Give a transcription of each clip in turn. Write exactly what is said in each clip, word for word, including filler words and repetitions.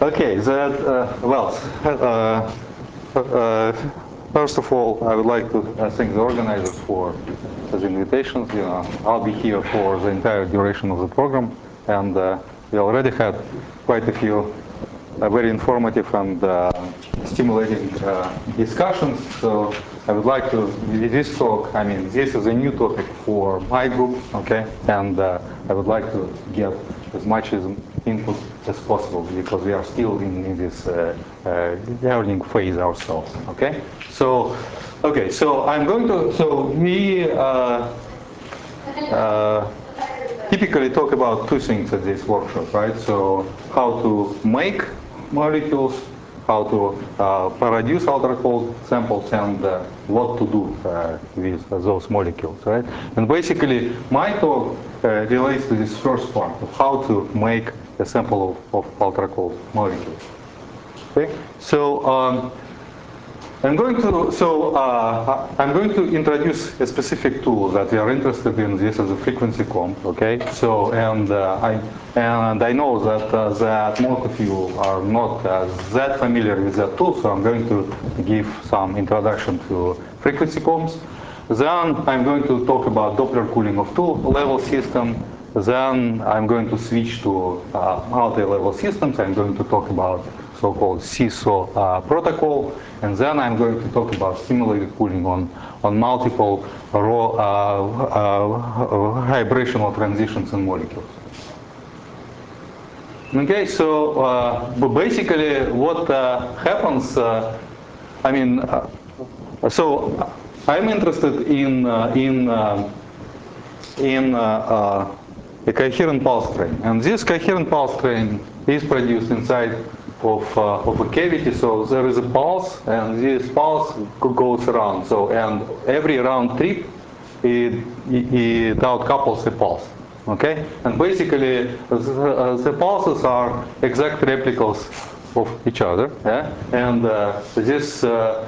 Okay, that, uh, well, uh, uh, first of all, I would like to uh, thank the organizers for the invitations. You know, I'll be here for the entire duration of the program, and uh, we already had quite a few uh, very informative and uh, stimulating uh, discussions. So I would like to, with this talk, I mean, this is a new topic for my group, okay, and uh, I would like to get as much as input as possible because we are still in, in this uh, uh, learning phase ourselves, okay? So, okay, so I'm going to, so we uh, uh, typically talk about two things at this workshop, right? So how to make molecules, how to uh, produce ultra-cold samples, and uh, what to do uh, with uh, those molecules, right? And basically, my talk uh, relates to this first part of how to make a sample of, of ultra-cold molecules. Okay, so. Um, I'm going to so uh, I'm going to introduce a specific tool that we are interested in. This is a frequency comp. Okay. So and uh, I and I know that uh, that most of you are not uh, that familiar with that tool. So I'm going to give some introduction to frequency comps. Then I'm going to talk about Doppler cooling of two-level system. Then I'm going to switch to uh, multi-level systems. I'm going to talk about so-called C I S O uh, protocol, and then I'm going to talk about simulated cooling on, on multiple raw uh, uh, vibrational transitions in molecules. Okay, so uh, basically what uh, happens, uh, I mean, uh, so I'm interested in, uh, in, uh, in uh, uh, a coherent pulse train, and this coherent pulse train is produced inside of, uh, of a cavity. So there is a pulse, and this pulse goes around. So and every round trip, it, it outcouples a pulse. Okay, and basically the, the pulses are exact replicas of each other, yeah? And uh, this uh,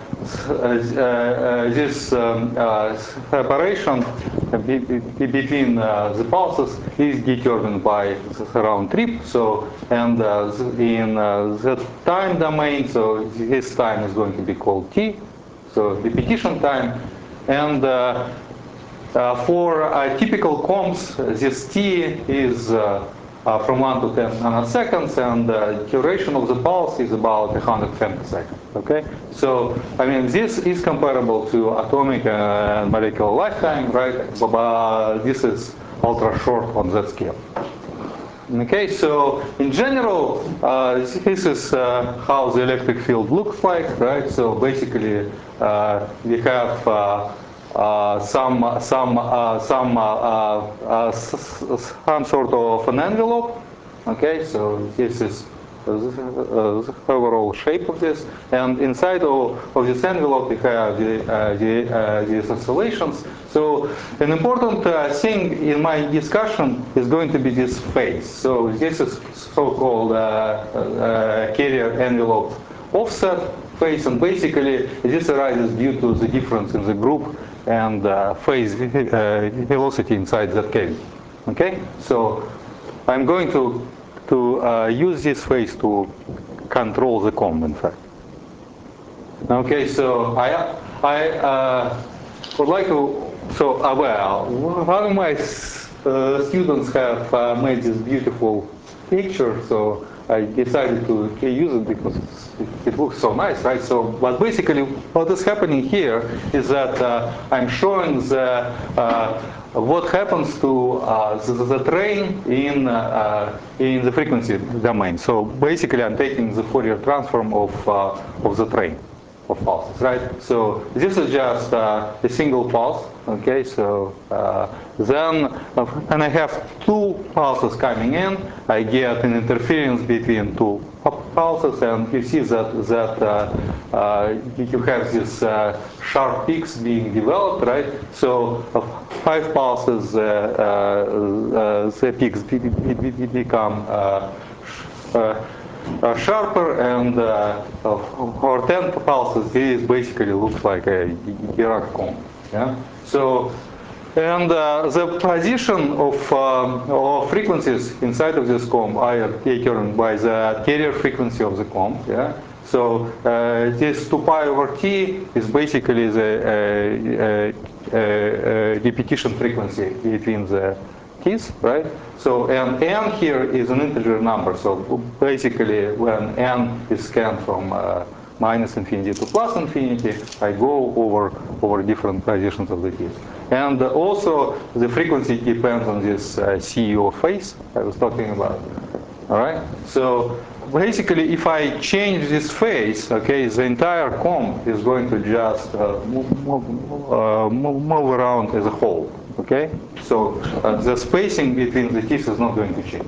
uh, this um, uh, separation between uh, the pulses is determined by the round trip. So and uh, in uh, the time domain, so this time is going to be called t, so repetition time, and uh, uh, for uh, typical comps, this t is uh, uh, from one to ten nanoseconds, and the duration of the pulse is about one hundred femtoseconds. Okay, so I mean this is comparable to atomic and molecular lifetime, right? But this is ultra short on that scale. Okay, so in general, uh, this is uh, how the electric field looks like, right? So basically, uh, we have uh, uh, some some uh, some uh, uh, some sort of an envelope. Okay, so this is the overall shape of this, and inside of, of this envelope we have the, uh, the, uh, these oscillations. So an important uh, thing in my discussion is going to be this phase. So this is so-called uh, uh, carrier envelope offset phase, and basically this arises due to the difference in the group and uh, phase uh, velocity inside that cavity. Okay, so I'm going to to uh, use this phase to control the comb, in fact. Okay, so I I uh, would like to. So uh, well, one of my uh, students have uh, made this beautiful picture, so I decided to use it because it looks so nice, right? So, but basically, what is happening here is that uh, I'm showing the uh, what happens to uh, the, the train in uh, in the frequency domain. So basically, I'm taking the Fourier transform of uh, of the train of pulses, right? So this is just uh, a single pulse. Okay, so uh, then uh, and I have two pulses coming in. I get an interference between two pulses, and you see that that uh, uh, you have these uh, sharp peaks being developed, right? So uh, five pulses, uh, uh, the peaks become uh, uh, Uh, sharper, and uh, for ten pulses, this basically looks like a Dirac comb. Yeah. So And uh, the position of, uh, of frequencies inside of this comb are determined by the carrier frequency of the comb. Yeah. So uh, this two pi over t is basically the uh, uh, uh, repetition frequency between the t's, right? So and n here is an integer number. So basically, when n is scanned from uh, minus infinity to plus infinity, I go over over different positions of the t's. And also, the frequency depends on this uh, C E O phase I was talking about. All right. So basically, if I change this phase, okay, the entire comb is going to just uh, move, uh, move around as a whole. Okay. So uh, the spacing between the teeth is not going to change.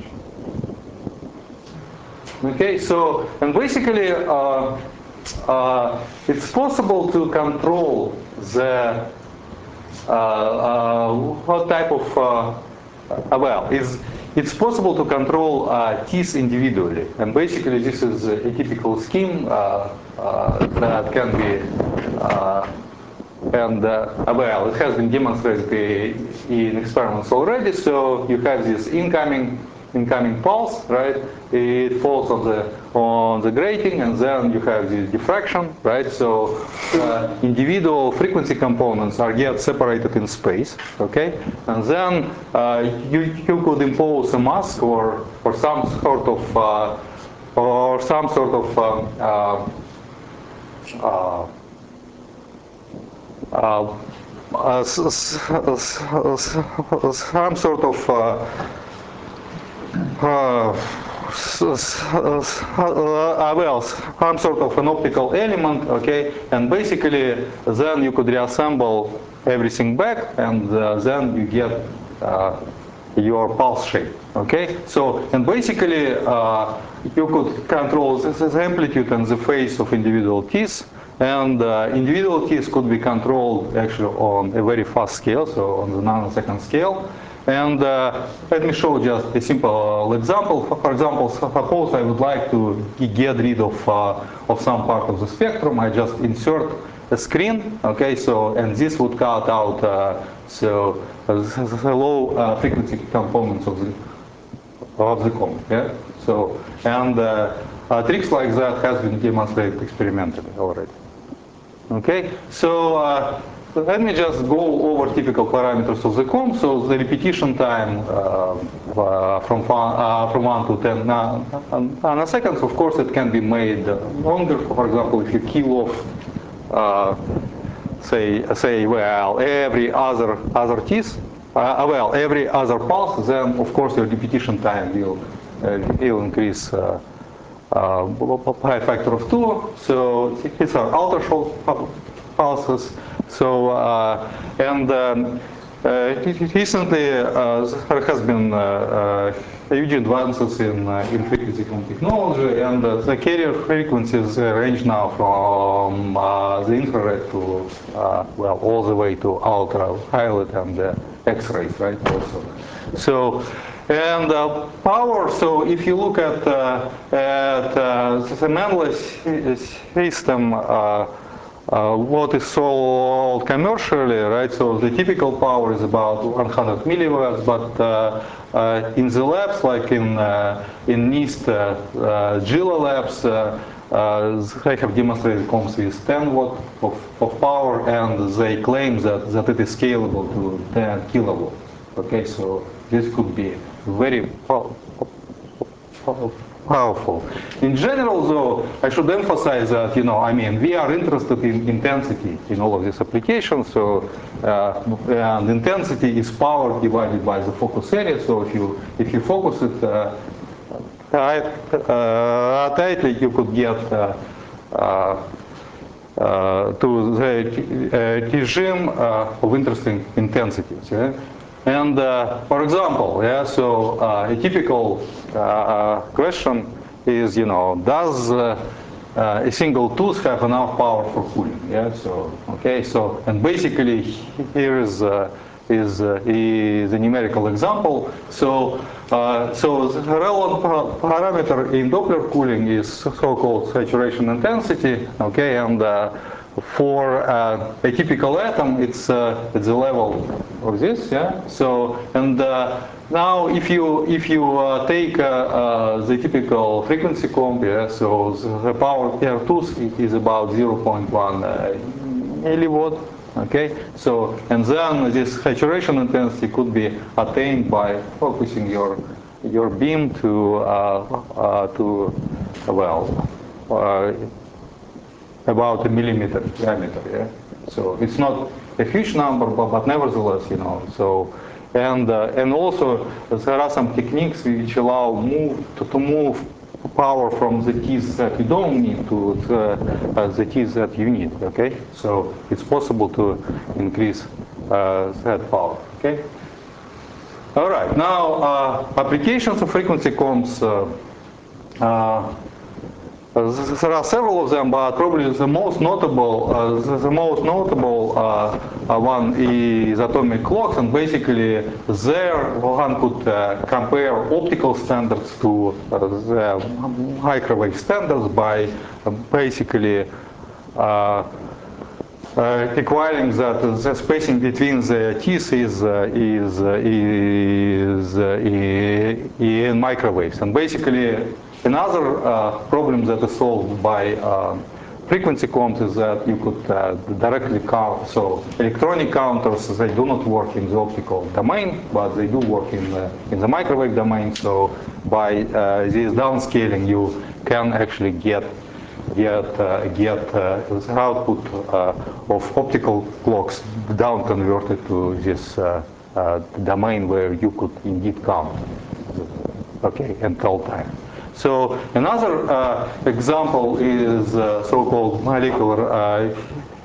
Okay. So and basically, uh, uh, it's possible to control the Uh, uh, what type of, uh, uh, well, it's, it's possible to control uh, teeth individually. And basically this is a typical scheme uh, uh, that can be, uh, and uh, well, it has been demonstrated in experiments already. So you have this incoming incoming pulse, right? It falls on the on the grating, and then you have this diffraction, right? So uh, individual frequency components are get separated in space, okay? And then uh, you you could impose a mask or or some sort of uh, or some sort of um, uh, uh, uh, uh, some sort of uh, uh, uh, well, some sort of an optical element, okay, and basically then you could reassemble everything back, and uh, then you get uh, your pulse shape, okay. So and basically uh, you could control this amplitude and the phase of individual teeth. And uh, individual teeth could be controlled actually on a very fast scale, so on the nanosecond scale. And uh, let me show just a simple example. For example, suppose I would like to get rid of uh, of some part of the spectrum. I just insert a screen, okay. So and this would cut out uh, so uh, the low uh, frequency components of the of the comb. Yeah. So and uh, uh, tricks like that has been demonstrated experimentally already. Okay, so uh, let me just go over typical parameters of the comb. So the repetition time uh, uh, from uh, from one to ten nanoseconds. Of course, it can be made longer. For example, if you kill off, uh, say say well every other other teeth, uh, well every other pulse, then of course your repetition time will uh, will increase. Uh, Uh, by a factor of two, so these are ultra short pulses. So uh, and um, uh, recently uh, there has been uh, uh, huge advances in uh, in frequency comb technology, and uh, the carrier frequencies range now from uh, the infrared to uh, well all the way to ultraviolet and uh, X-rays, right? Also, so. And uh, power, so if you look at, uh, at uh, the Mendeley system, uh, uh, what is sold commercially, right? So the typical power is about one hundred milliwatts, but uh, uh, in the labs, like in uh, in NIST, uh, uh, GILA labs, uh, uh, they have demonstrated combs with ten watt of, of power, and they claim that, that it is scalable to ten kilowatts. Okay, so this could be very powerful. In general, though, I should emphasize that, you know, I mean, we are interested in intensity in all of these applications. So, uh, and intensity is power divided by the focus area. So, if you if you focus it uh, tight, uh, tightly, you could get uh, uh, uh, to the uh, regime uh, of interesting intensities. Yeah? And uh, for example, yeah, so uh, a typical uh, question is, you know, does uh, uh, a single tooth have enough power for cooling? Yeah, so okay, so and basically here is uh, is uh, is a numerical example. So uh, so the relevant parameter in Doppler cooling is so-called saturation intensity. Okay, and uh, for uh, a typical atom, it's uh, at the level of this, yeah. So and uh, now if you if you uh, take uh, uh, the typical frequency comp, yeah, so the power per tooth is about zero point one uh, milliwatt. Okay, so and then this saturation intensity could be attained by focusing your your beam to uh, uh, to well. Uh, about a millimeter diameter, yeah. So it's not a huge number, but, but nevertheless, you know. So and uh, and also there are some techniques which allow move to, to move power from the keys that you don't need to the, uh, the keys that you need. Okay, so it's possible to increase uh, that power. Okay. All right. Now uh, applications of frequency comps. Uh, uh, There are several of them, but probably the most notable, uh, the, the most notable uh, uh, one is atomic clocks, and basically there one could uh, compare optical standards to uh, the microwave standards by uh, basically uh, uh, requiring that the spacing between the teeth is uh, is uh, is uh, in microwaves, and basically another uh, problem that is solved by uh, frequency comps is that you could uh, directly count. So electronic counters, they do not work in the optical domain, but they do work in the, in the microwave domain. So by uh, this downscaling, you can actually get get uh, get uh, the output uh, of optical clocks down converted to this uh, uh, domain where you could indeed count, okay, and tell time. So another uh, example is uh, so-called molecular uh,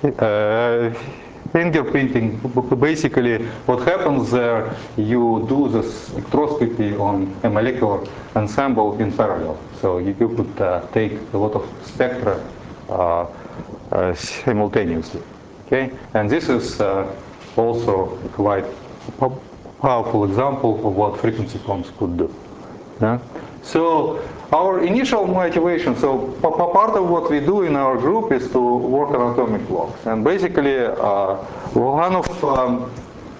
uh, fingerprinting. Basically, what happens there, you do the spectroscopy on a molecular ensemble in parallel. So you, you could uh, take a lot of spectra uh, uh, simultaneously. Okay, and this is uh, also quite a powerful example of what frequency comps could do. Yeah? So our initial motivation, so part of what we do in our group is to work on atomic clocks. And basically, uh, one of um,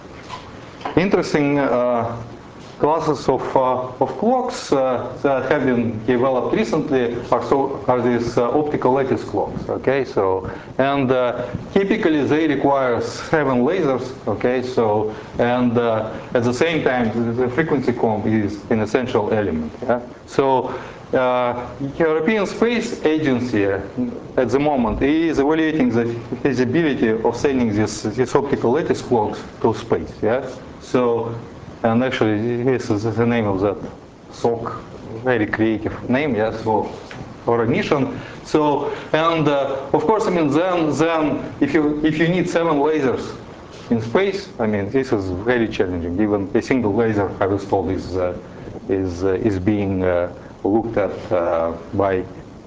interesting uh, classes of, uh, of clocks uh, that have been developed recently are, so, are these uh, optical lattice clocks, okay, so, and uh, typically they require seven lasers, okay, so, and uh, at the same time the frequency comp is an essential element, yeah, so uh, European Space Agency at the moment is evaluating the feasibility of sending this, these optical lattice clocks to space, yeah, so, and actually this is the name of that S O C, very creative name, yes, for, for a mission. So, and uh, of course, I mean, then, then if you if you need seven lasers in space, I mean, this is very challenging. Even a single laser, I was told, is uh, is uh, is being uh, looked at uh, by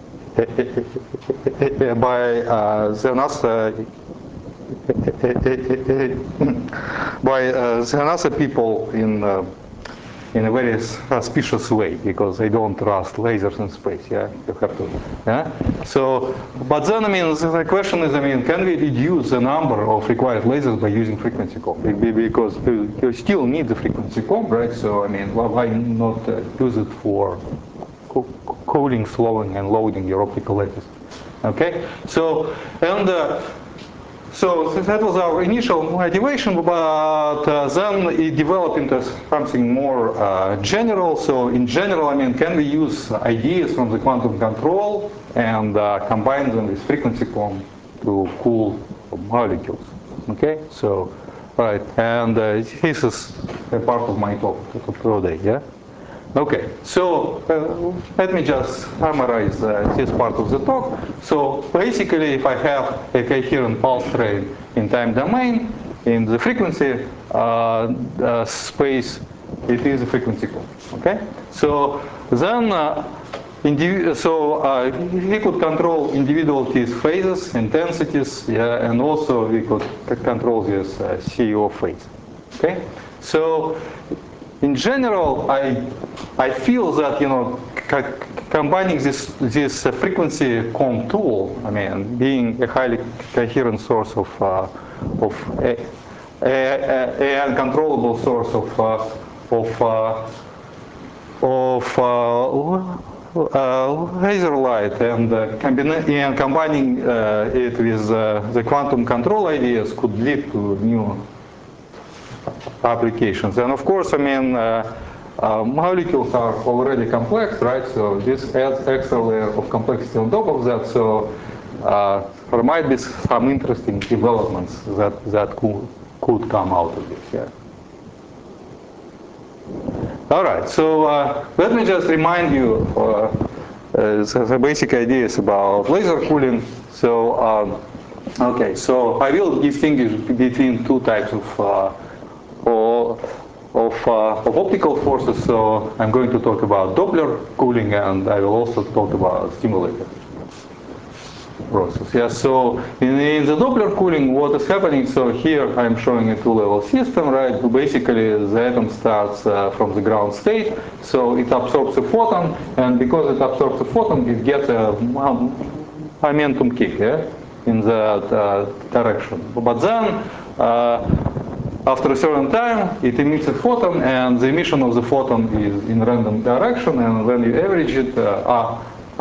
by uh, the NASA. by uh, the NASA people in uh, in a very suspicious way, because they don't trust lasers in space. Yeah, you have to. Yeah. So, but then I mean, the question is, I mean, can we reduce the number of required lasers by using frequency comp? Because you still need the frequency comp, right? So I mean, why not uh, use it for coding, slowing, and loading your optical lattice? Okay. So and. Uh, So that was our initial motivation, but uh, then it developed into something more uh, general. So in general, I mean, can we use ideas from the quantum control and uh, combine them with frequency comp to cool molecules? Okay, so right, and uh, this is a part of my talk today. Yeah. Okay, so uh, let me just summarize uh, this part of the talk. So basically, if I have a coherent pulse train in time domain, in the frequency uh, uh, space, it is a frequency comp. Okay, so then uh, so uh, we could control individual teeth phases, intensities, yeah, and also we could control this uh, C E O phase. Okay, so in general, I I feel that, you know, combining this this uh, frequency comb tool, I mean, being a highly coherent source of uh, of a, a, a uncontrollable source of uh, of uh, of uh, uh, laser light and, uh, and combining uh, it with uh, the quantum control ideas could lead to new applications. And of course, I mean, uh, uh, molecules are already complex, right? So this adds extra layer of complexity on top of that. So uh, there might be some interesting developments that that could could come out of this. Yeah. All right, so uh, let me just remind you uh, uh, the, the basic ideas about laser cooling. So, um, okay, so I will distinguish between two types of uh, of, uh, of optical forces. So I'm going to talk about Doppler cooling, and I will also talk about stimulated process. Yeah, so in, in the Doppler cooling, what is happening, so here I'm showing a two-level system, right? Basically, the atom starts uh, from the ground state, so it absorbs a photon, and because it absorbs a photon, it gets a momentum kick, yeah, in that uh, direction. But then, uh, after a certain time, it emits a photon, and the emission of the photon is in random direction, and when you average it, uh,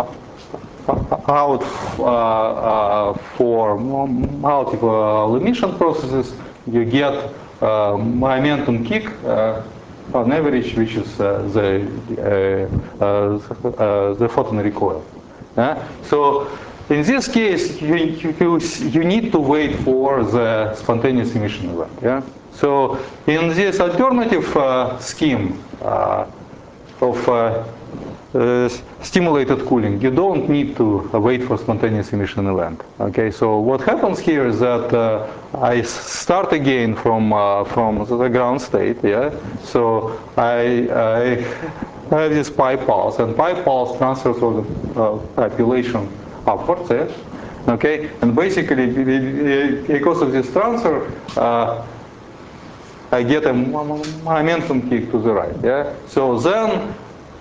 out uh, uh, for multiple emission processes, you get uh, momentum kick uh, on average, which is uh, the uh, uh, the photon recoil. Uh, so in this case, you, you you need to wait for the spontaneous emission event. Yeah. So in this alternative uh, scheme uh, of uh, Uh, stimulated cooling, you don't need to uh, wait for spontaneous emission event. Okay, so what happens here is that uh, I start again from uh, from the ground state. Yeah, so I, I have this pi pulse, and pi pulse transfers all the uh, population upwards. Yeah? Okay, and basically because of this transfer, uh, I get a momentum kick to the right. Yeah, so then.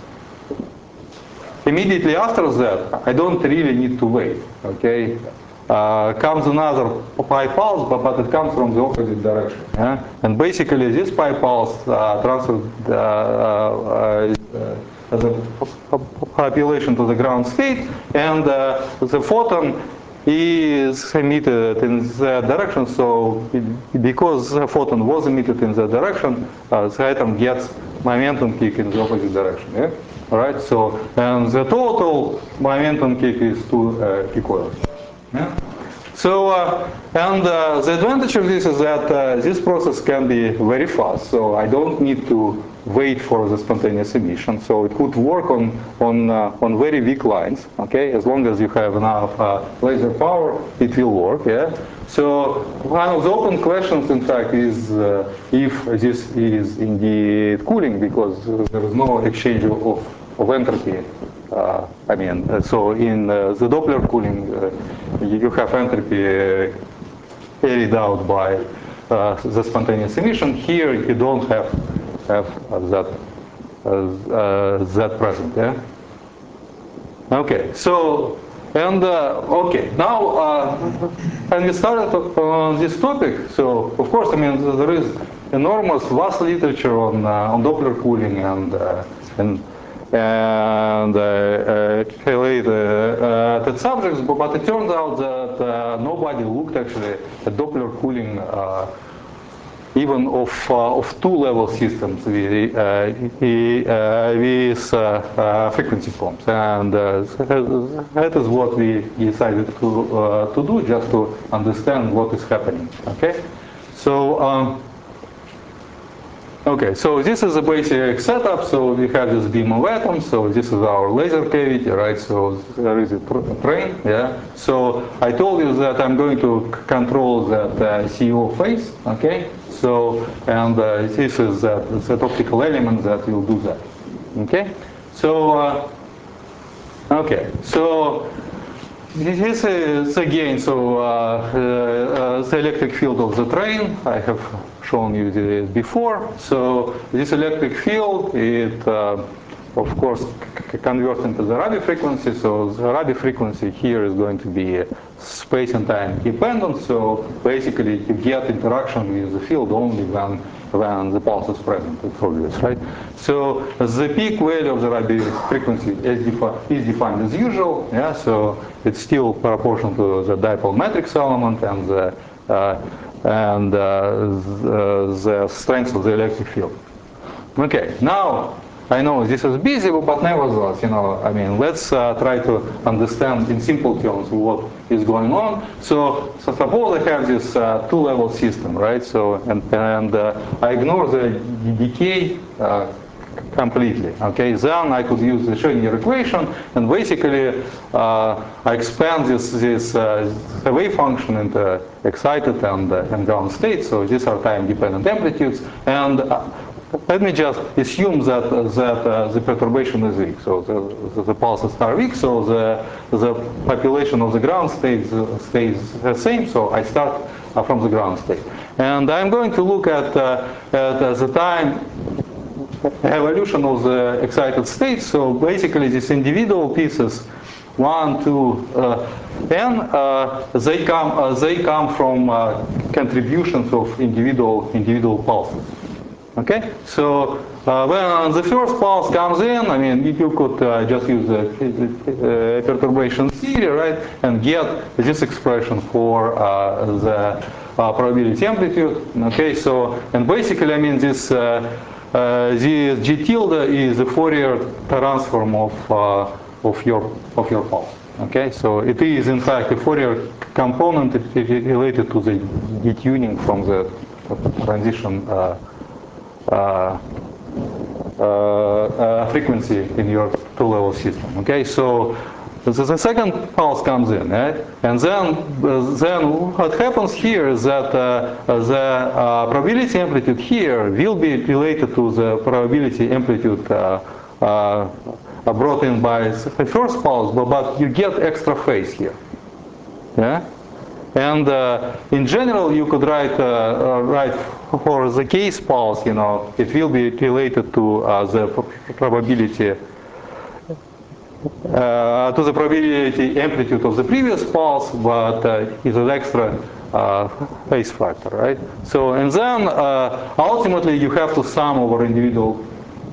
Immediately after that, I don't really need to wait. Okay, uh, comes another pi pulse, but, but it comes from the opposite direction. Yeah? And basically, this pi pulse uh, transfers uh, uh, uh, the population to the ground state, and uh, the photon is emitted in that direction. So, it, because the photon was emitted in that direction, uh, the atom gets momentum kick in the opposite direction. Yeah? All right, so and the total momentum kick is two uh, picoils. Yeah? So, uh, and uh, the advantage of this is that uh, this process can be very fast. So I don't need to wait for the spontaneous emission. So it could work on on uh, on very weak lines. Okay, as long as you have enough uh, laser power, it will work. Yeah. So one of the open questions, in fact, is uh, if this is indeed cooling, because there is no exchange of of entropy. Uh, I mean, uh, so in uh, the Doppler cooling, uh, you have entropy uh, carried out by uh, the spontaneous emission. Here, you don't have have uh, that uh, uh, that present. Yeah. Okay. So and uh, okay, now uh, when we started on this topic, so of course, I mean, there is enormous vast literature on uh, on Doppler cooling and uh, and and uh, uh, related uh, uh, subjects, but, but it turns out that uh, nobody looked actually at Doppler cooling uh, even of uh, of two-level systems with, uh, with uh, uh, frequency combs, and uh, that is what we decided to uh, to do, just to understand what is happening. Okay, so. Um, Okay, so this is a basic setup. So we have this beam of atoms. So this is our laser cavity, right? So there is a train, yeah. So I told you that I'm going to control that uh, C O phase, okay? So and uh, this is that, that optical element that will do that, okay? So uh, okay, so. This is again, so uh, uh, the electric field of the train. I have shown you this before. So this electric field, it uh, of course, convert into the radio frequency. So the radio frequency here is going to be space and time dependent. So basically, you get interaction with the field only when when the pulse is present. It's obvious, right? So the peak value of the radio frequency is, defi is defined as usual. Yeah. So it's still proportional to the dipole matrix element and the uh, and uh, the, the strength of the electric field. Okay. Now, I know this is busy, but nevertheless, you know, I mean, let's uh, try to understand in simple terms what is going on. So, so suppose I have this uh, two-level system, right? So, and, and uh, I ignore the decay uh, completely. Okay, then I could use the Schrödinger equation, and basically uh, I expand this this uh, wave function into excited and uh, and ground state. So these are time-dependent amplitudes, and uh, let me just assume that that uh, the perturbation is weak, so the, the, the pulses are weak, so the the population of the ground state stays the same. So I start uh, from the ground state, and I'm going to look at uh, at uh, the time evolution of the excited state. So basically, these individual pieces, one, two, uh, n, uh, they come uh, they come from uh, contributions of individual individual pulses. Okay, so uh, when the first pulse comes in, I mean, you could uh, just use the uh, perturbation theory, right, and get this expression for uh, the uh, probability amplitude. Okay, so and basically, I mean, this uh, uh, the G tilde is the Fourier transform of uh, of your of your pulse. Okay, so it is in fact a Fourier component related to the detuning from the transition. Uh, Uh, uh, uh, frequency in your two-level system. Okay, so the, the second pulse comes in, right? And then, uh, then what happens here is that uh, the uh, probability amplitude here will be related to the probability amplitude uh, uh, brought in by the first pulse, but, but you get extra phase here. Yeah. And uh, in general, you could write uh, uh, write for the case pulse. You know, it will be related to uh, the probability uh, to the probability amplitude of the previous pulse, but uh, is an extra uh, phase factor, right? So, and then uh, ultimately you have to sum over individual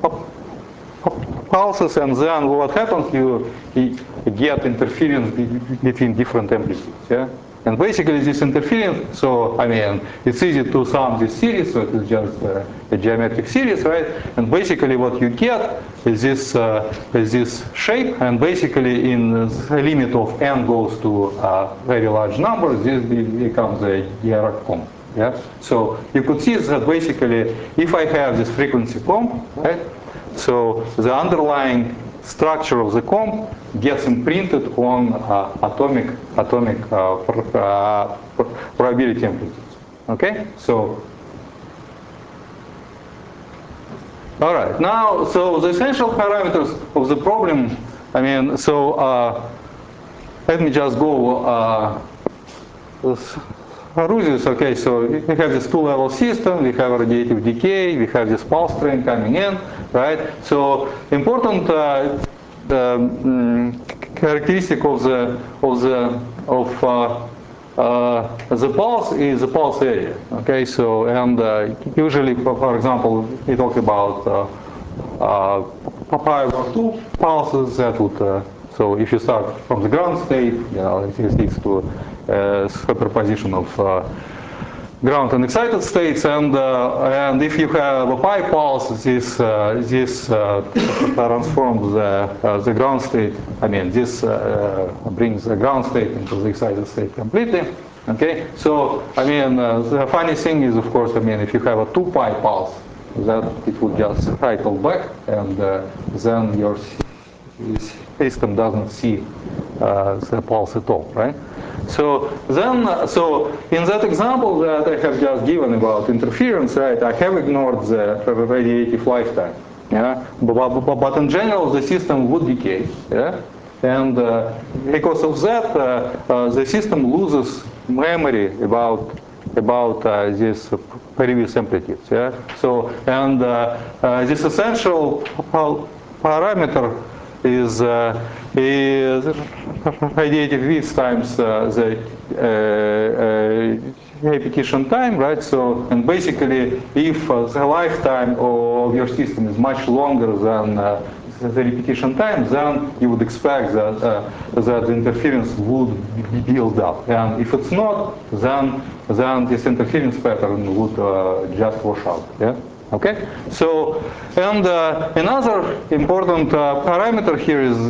pulses, and then what happens? You, you get interference between different amplitudes. Yeah. And basically this interference, so I mean, it's easy to sum this series, so it's just uh, a geometric series, right? And basically what you get is this, uh, is this shape, and basically in the limit of n goes to uh, very large numbers, this becomes a Dirac comb. Yeah? So you could see that basically if I have this frequency comb, right? So the underlying structure of the comb gets imprinted on uh, atomic atomic uh, pr uh, pr probability amplitudes. Okay, so all right. Now, so the essential parameters of the problem. I mean, so uh, let me just go. Uh, Rusius, okay, so we have this two-level system, we have radiative decay, we have this pulse train coming in, right? So important uh, the um, characteristic of the of the of uh, uh, the pulse is the pulse area, okay? So and uh, usually, for, for example, we talk about uh, uh, pi over two pulses that would. Uh, so if you start from the ground state, you know, it leads to uh, superposition of uh, ground and excited states, and uh, and if you have a pi pulse, this uh, this uh, transforms the uh, the ground state. I mean, this uh, brings the ground state into the excited state completely. Okay, so I mean, uh, the funny thing is, of course, I mean, if you have a two pi pulse, that it would just cycle back, and uh, then your system doesn't see uh, the pulse at all, right? So then, uh, so in that example that I have just given about interference, right, I have ignored the radiative lifetime, yeah. But, but, but in general, the system would decay, yeah. And uh, because of that, uh, uh, the system loses memory about about uh, this previous amplitudes, yeah. So and uh, uh, this essential parameter is uh, is radiative width times uh, the uh, uh, repetition time, right? So, and basically, if uh, the lifetime of your system is much longer than uh, the repetition time, then you would expect that uh, that the interference would build up. And if it's not, then then this interference pattern would uh, just wash out. Yeah. Okay, so and uh, another important uh, parameter here is,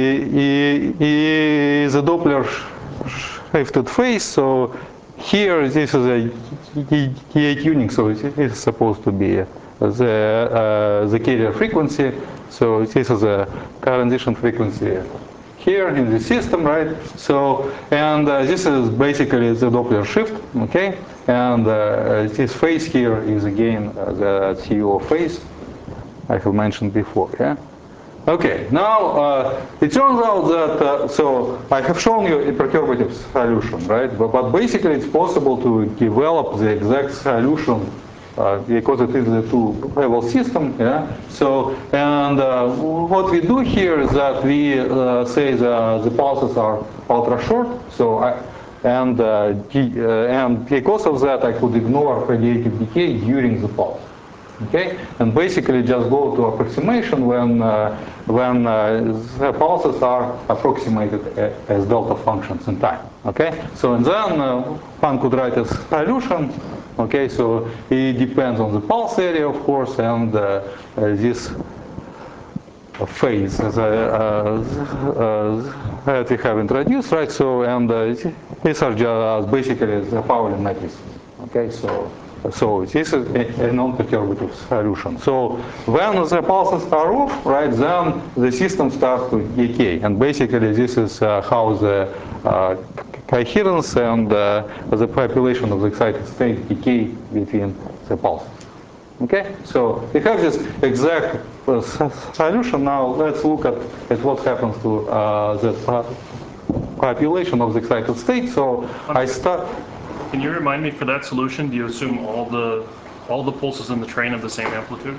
is the Doppler shifted phase. So here this is a K tuning, so it is supposed to be the uh, the carrier frequency. So this is a transition frequency here in the system, right? So, and uh, this is basically the Doppler shift, okay? And uh, this phase here is again uh, the C O phase I have mentioned before, yeah? Okay, now uh, it turns out that, uh, so I have shown you a perturbative solution, right? But, but basically it's possible to develop the exact solution Uh, because it is a two-level system, yeah. So, and uh, what we do here is that we uh, say the the pulses are ultra short. So, I, and uh, uh, and because of that, I could ignore radiative decay during the pulse. Okay, and basically just go to approximation when uh, when uh, the pulses are approximated as delta functions in time. Okay, so and then uh, one could write a solution. Okay, so it depends on the pulse area, of course, and uh, uh, this phase uh, uh, that we have introduced, right? So, and uh, these are just basically the Pauli matrices. Okay, so so this is a, a non-perturbative solution. So when the pulses are off, right, then the system starts to decay, and basically this is uh, how the uh, coherence and uh, the population of the excited state decay between the pulses. Okay, so we have this exact uh, solution. Now let's look at, at what happens to uh, the population of the excited state. So I start. Can you remind me, for that solution, do you assume all the all the pulses in the train have the same amplitude?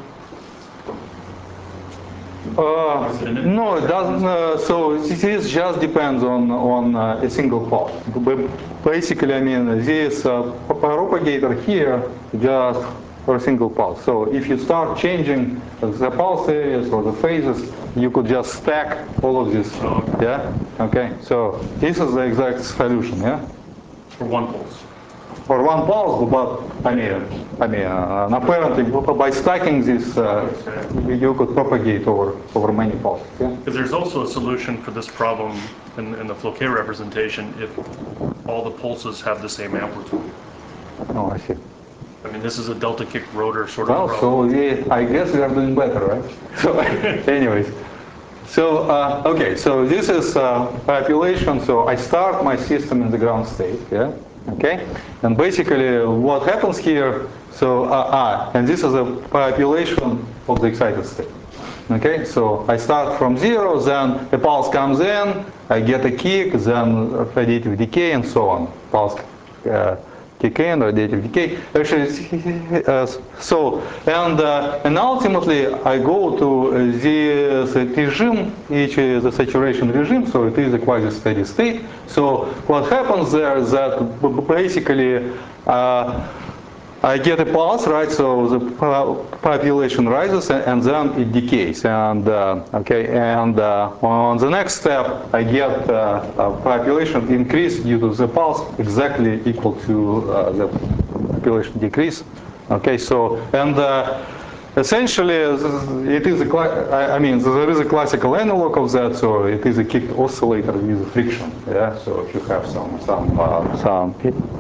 Uh, no, it doesn't. Uh, so this just depends on on uh, a single pulse. Basically, I mean, this uh, propagator here just for a single pulse. So if you start changing the pulse areas or the phases, you could just stack all of this. Oh, okay. Yeah. Okay. So this is the exact solution. Yeah. For one pulse. For one pulse, but I mean, I mean, uh, apparently by stacking this, uh, you could propagate over over many pulses. Yeah. Because there's also a solution for this problem in, in the Floquet representation if all the pulses have the same amplitude. Oh, I see. I mean, this is a delta kick rotor sort Well, of so problem. we, I guess we are doing better, right? So, anyways, so uh, okay, so this is uh, population. So I start my system in the ground state. Yeah. Okay, and basically what happens here, so, uh, ah, and this is a population of the excited state. Okay, so I start from zero, then a pulse comes in, I get a kick, then radiative decay, and so on. Pulse uh, kick in, radiative decay. Actually, uh, so, and, uh, and ultimately I go to this regime, which is a saturation regime, so it is a quasi-steady state. So what happens there is that basically uh, I get a pulse, right? So the population rises and then it decays. And uh, okay, and uh, on the next step, I get uh, a population increase due to the pulse exactly equal to uh, the population decrease. Okay, so and uh, essentially it is a I mean there is a classical analog of that. So it is a kicked oscillator with friction. Yeah, so if you have some some uh, some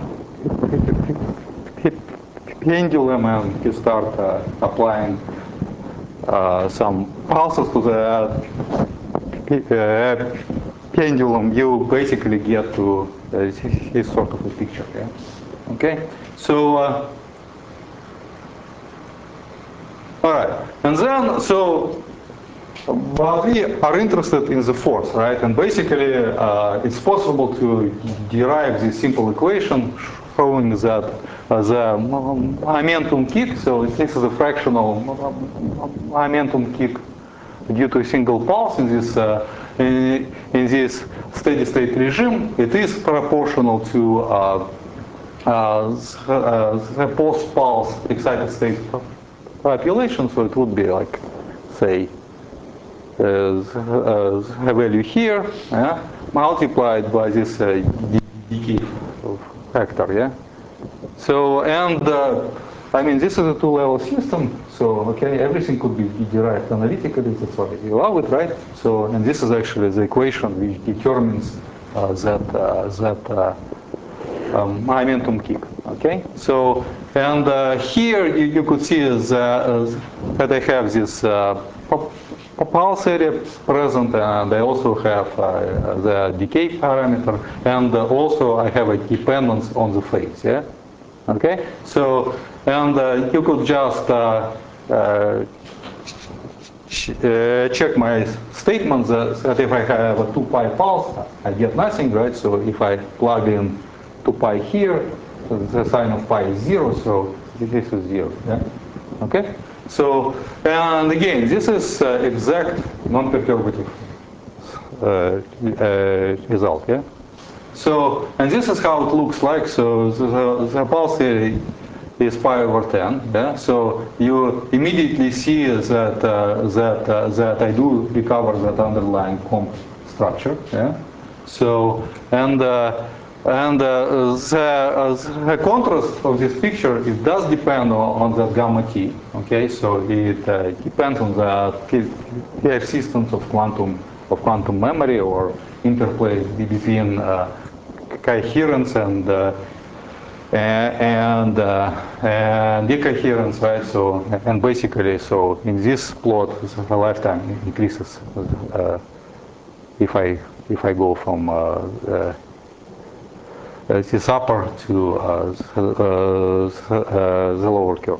pendulum and you start uh, applying uh, some pulses to the uh, pendulum, you basically get to uh, this sort of a picture. Yeah? Okay, so uh, all right, and then so but we are interested in the force, right? And basically, uh, it's possible to derive this simple equation showing that uh, the momentum kick, so this is a fractional momentum kick due to a single pulse in this uh, in, in this steady state regime, it is proportional to uh, uh, the post pulse excited state population. So it would be like, say, uh, the value here, yeah, multiplied by this uh, decay factor, yeah. So, and uh, I mean, this is a two-level system, so, okay, everything could be derived analytically, that's why we allow it, right? So, and this is actually the equation which determines uh, that, uh, that uh, um, momentum kick, okay? So, and uh, here you, you could see the, uh, that I have this uh, pulse area present, and I also have uh, the decay parameter, and uh, also I have a dependence on the phase, yeah? Okay, so, and uh, you could just uh, uh, ch uh, check my statement that, that if I have a two pi pulse, I get nothing, right? So if I plug in two pi here, so the sign of pi is zero, so this is zero, yeah? Okay, so, and again, this is uh, exact non-perturbative uh, uh, result, yeah? So, and this is how it looks like. So the, the pulse area is pi over ten. Yeah. So you immediately see that uh, that uh, that I do recover that underlying comp structure. Yeah. So and uh, and uh, the, uh, the contrast of this picture, it does depend on, on the gamma t. Okay. So it uh, depends on the persistence of quantum of quantum memory or interplay between uh, coherence and uh, and uh, and decoherence, right? So, and basically, so in this plot, the lifetime increases uh, if I if I go from uh, uh, this upper to uh, uh, the lower curve.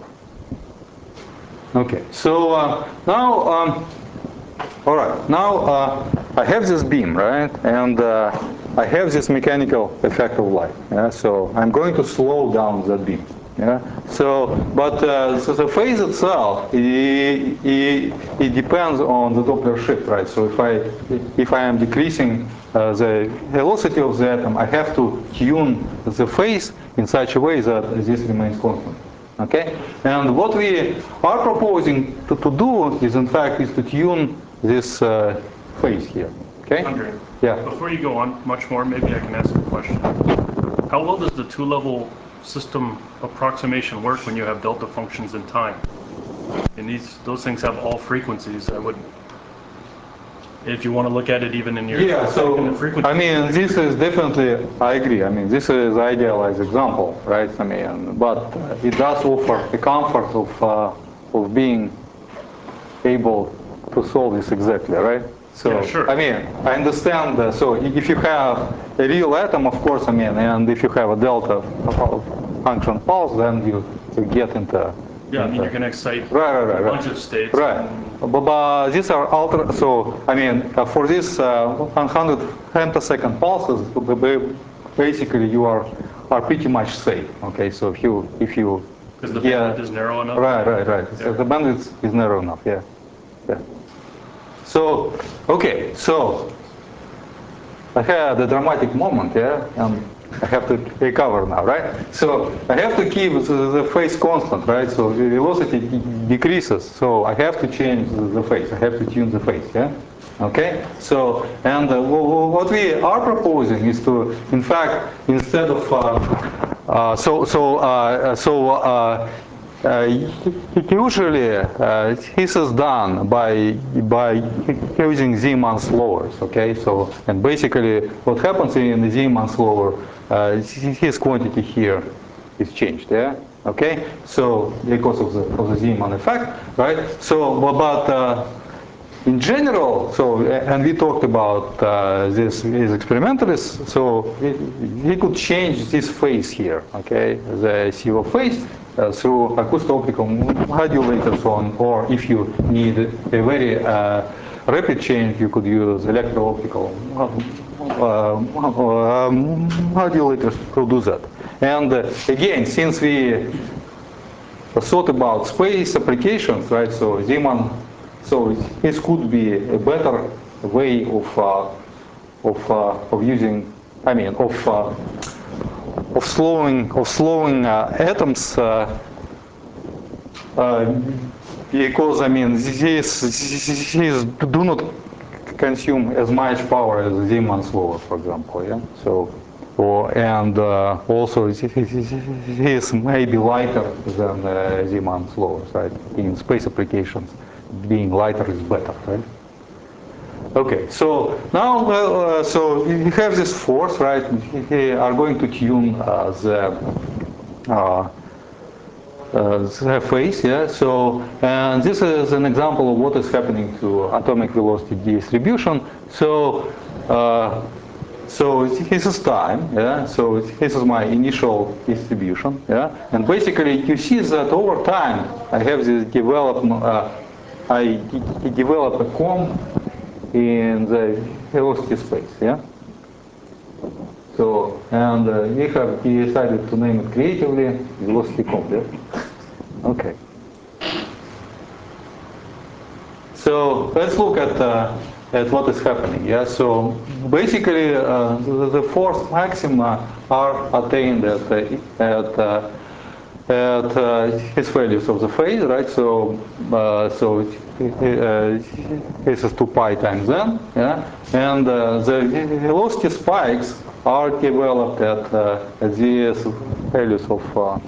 Okay, so uh, now. Um, All right, now uh, I have this beam, right? And uh, I have this mechanical effect of light. Yeah? So I'm going to slow down that beam. Yeah. So, but uh, so the phase itself, it, it, it depends on the Doppler shift, right? So if I if I am decreasing uh, the velocity of the atom, I have to tune the phase in such a way that this remains constant. Okay, and what we are proposing to, to do is, in fact, is to tune this uh, phase here. Okay. Andre, yeah. Before you go on much more, maybe I can ask a question. How well does the two-level system approximation work when you have delta functions in time? And these those things have all frequencies. I would, if you want to look at it even in your Yeah, so, frequency. I mean, this is definitely, I agree, I mean, this is idealized example, right? I mean, but uh, it does offer the comfort of, uh, of being able to solve this exactly, right? So, yeah, sure. I mean, I understand, uh, so if you have a real atom, of course, I mean, and if you have a delta function pulse, then you, you get into Yeah, I mean, you're going to excite right, right, right, a right. bunch of states. Right. But, but these are ultra, so, I mean, uh, for this uh, one hundred femtosecond pulses, basically you are, are pretty much safe. Okay, so if you, if you Because the yeah, bandwidth is narrow enough? Right, right, right. Yeah. So the bandwidth is narrow enough, yeah. Yeah. So, okay, so I had a dramatic moment, yeah, and I have to recover now, right? So I have to keep the, the phase constant, right? So the velocity decreases, so I have to change the, the phase. I have to tune the phase, yeah. Okay. So and uh, what we are proposing is to, in fact, instead of uh, uh, so so uh, so. Uh, Uh, usually, uh, this is done by by using Zeeman slowers. Okay, so and basically, what happens in the Zeeman slower, uh, his quantity here is changed. Yeah. Okay, so because of the of the Zeeman effect, right? So, but uh, in general, so and we talked about uh, this as experimentalists. So we, we could change this phase here, okay, the C O phase uh, through acousto-optical modulators on, or if you need a very uh, rapid change, you could use electro-optical uh, uh, modulators to do that. And uh, again, since we thought about space applications, right? So Zeeman So this could be a better way of uh, of uh, of using, I mean, of uh, of slowing of slowing uh, atoms. Uh, uh, because I mean these these do not consume as much power as Zeeman slower, for example. Yeah. So, or, and uh, also this may be lighter than uh, Zeeman slowers, right? In space applications, being lighter is better, right? Okay, so now, uh, so you have this force, right? We are going to tune uh, the uh, uh, the phase, yeah. So, and this is an example of what is happening to atomic velocity distribution. So, uh, so this is time, yeah. So this is my initial distribution, yeah. And basically, you see that over time, I have this development. Uh, I develop a comb in the velocity space, yeah. So, and uh, we have decided to name it creatively velocity comb, yeah? Okay. So let's look at uh, at what is happening. Yeah. So basically, uh, the, the force maxima are attained at uh, at uh, at uh, its values of the phase, right? So uh, so uh, this is two pi times n. Yeah. And uh, the velocity spikes are developed at uh, at these values of. Uh,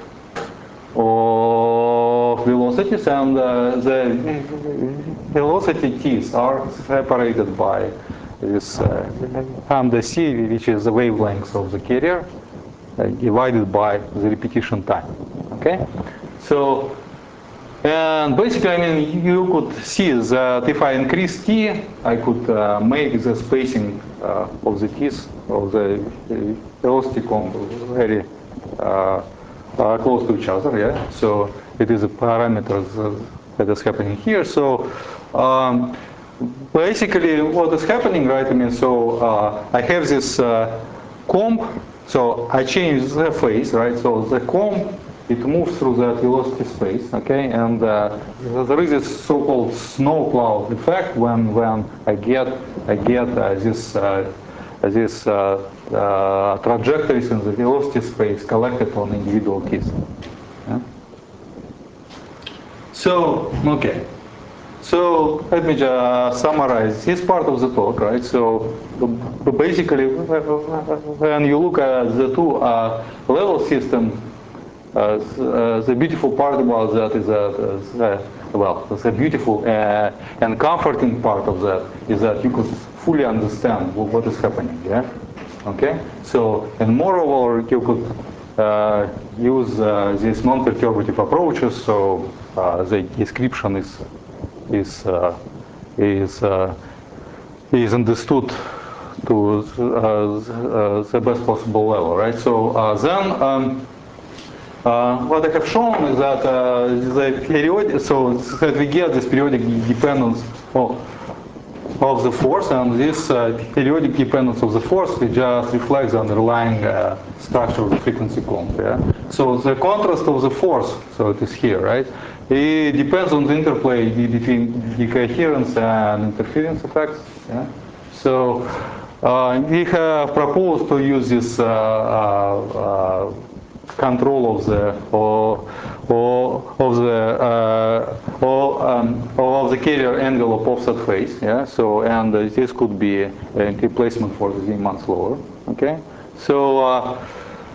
of velocities, and uh, the velocity t's are separated by this uh, lambda c, which is the wavelength of the carrier, uh, divided by the repetition time. Okay, so and basically, I mean, you could see that if I increase t, I could uh, make the spacing uh, of the t's of the velocity comb very uh, uh, close to each other. Yeah. So it is a parameter that is happening here. So um, basically, what is happening, right? I mean, so uh, I have this uh, comb. So I change the phase, right? So the comb, it moves through that velocity space, okay? And uh, there is this so-called snow cloud effect when when I get I get uh, this uh, this uh, uh, trajectories in the velocity space collected on individual keys. Yeah? So okay. So let me just summarize this part of the talk, right? So basically, when you look at the two uh, level system, uh, uh, the beautiful part about that is that, uh, well, the beautiful uh, and comforting part of that is that you could fully understand what is happening, yeah? Okay? So, and moreover, you could uh, use uh, these non-perturbative approaches, so uh, the description is is uh, is uh, is understood to uh, the best possible level, right? So uh, then um, uh, what I have shown is that uh, the period, so that we get this periodic dependence of, of the force, and this uh, periodic dependence of the force it just reflects the underlying uh, structure of the frequency comb. Yeah? So the contrast of the force, so it is here, right? It depends on the interplay between decoherence and interference effects. Yeah? So uh, we have proposed to use this uh, uh, uh, control of the or, or of the uh, or, um, or of the carrier angle of offset phase. Yeah. So and uh, this could be a replacement for the Zeeman slower. Okay. So. Uh,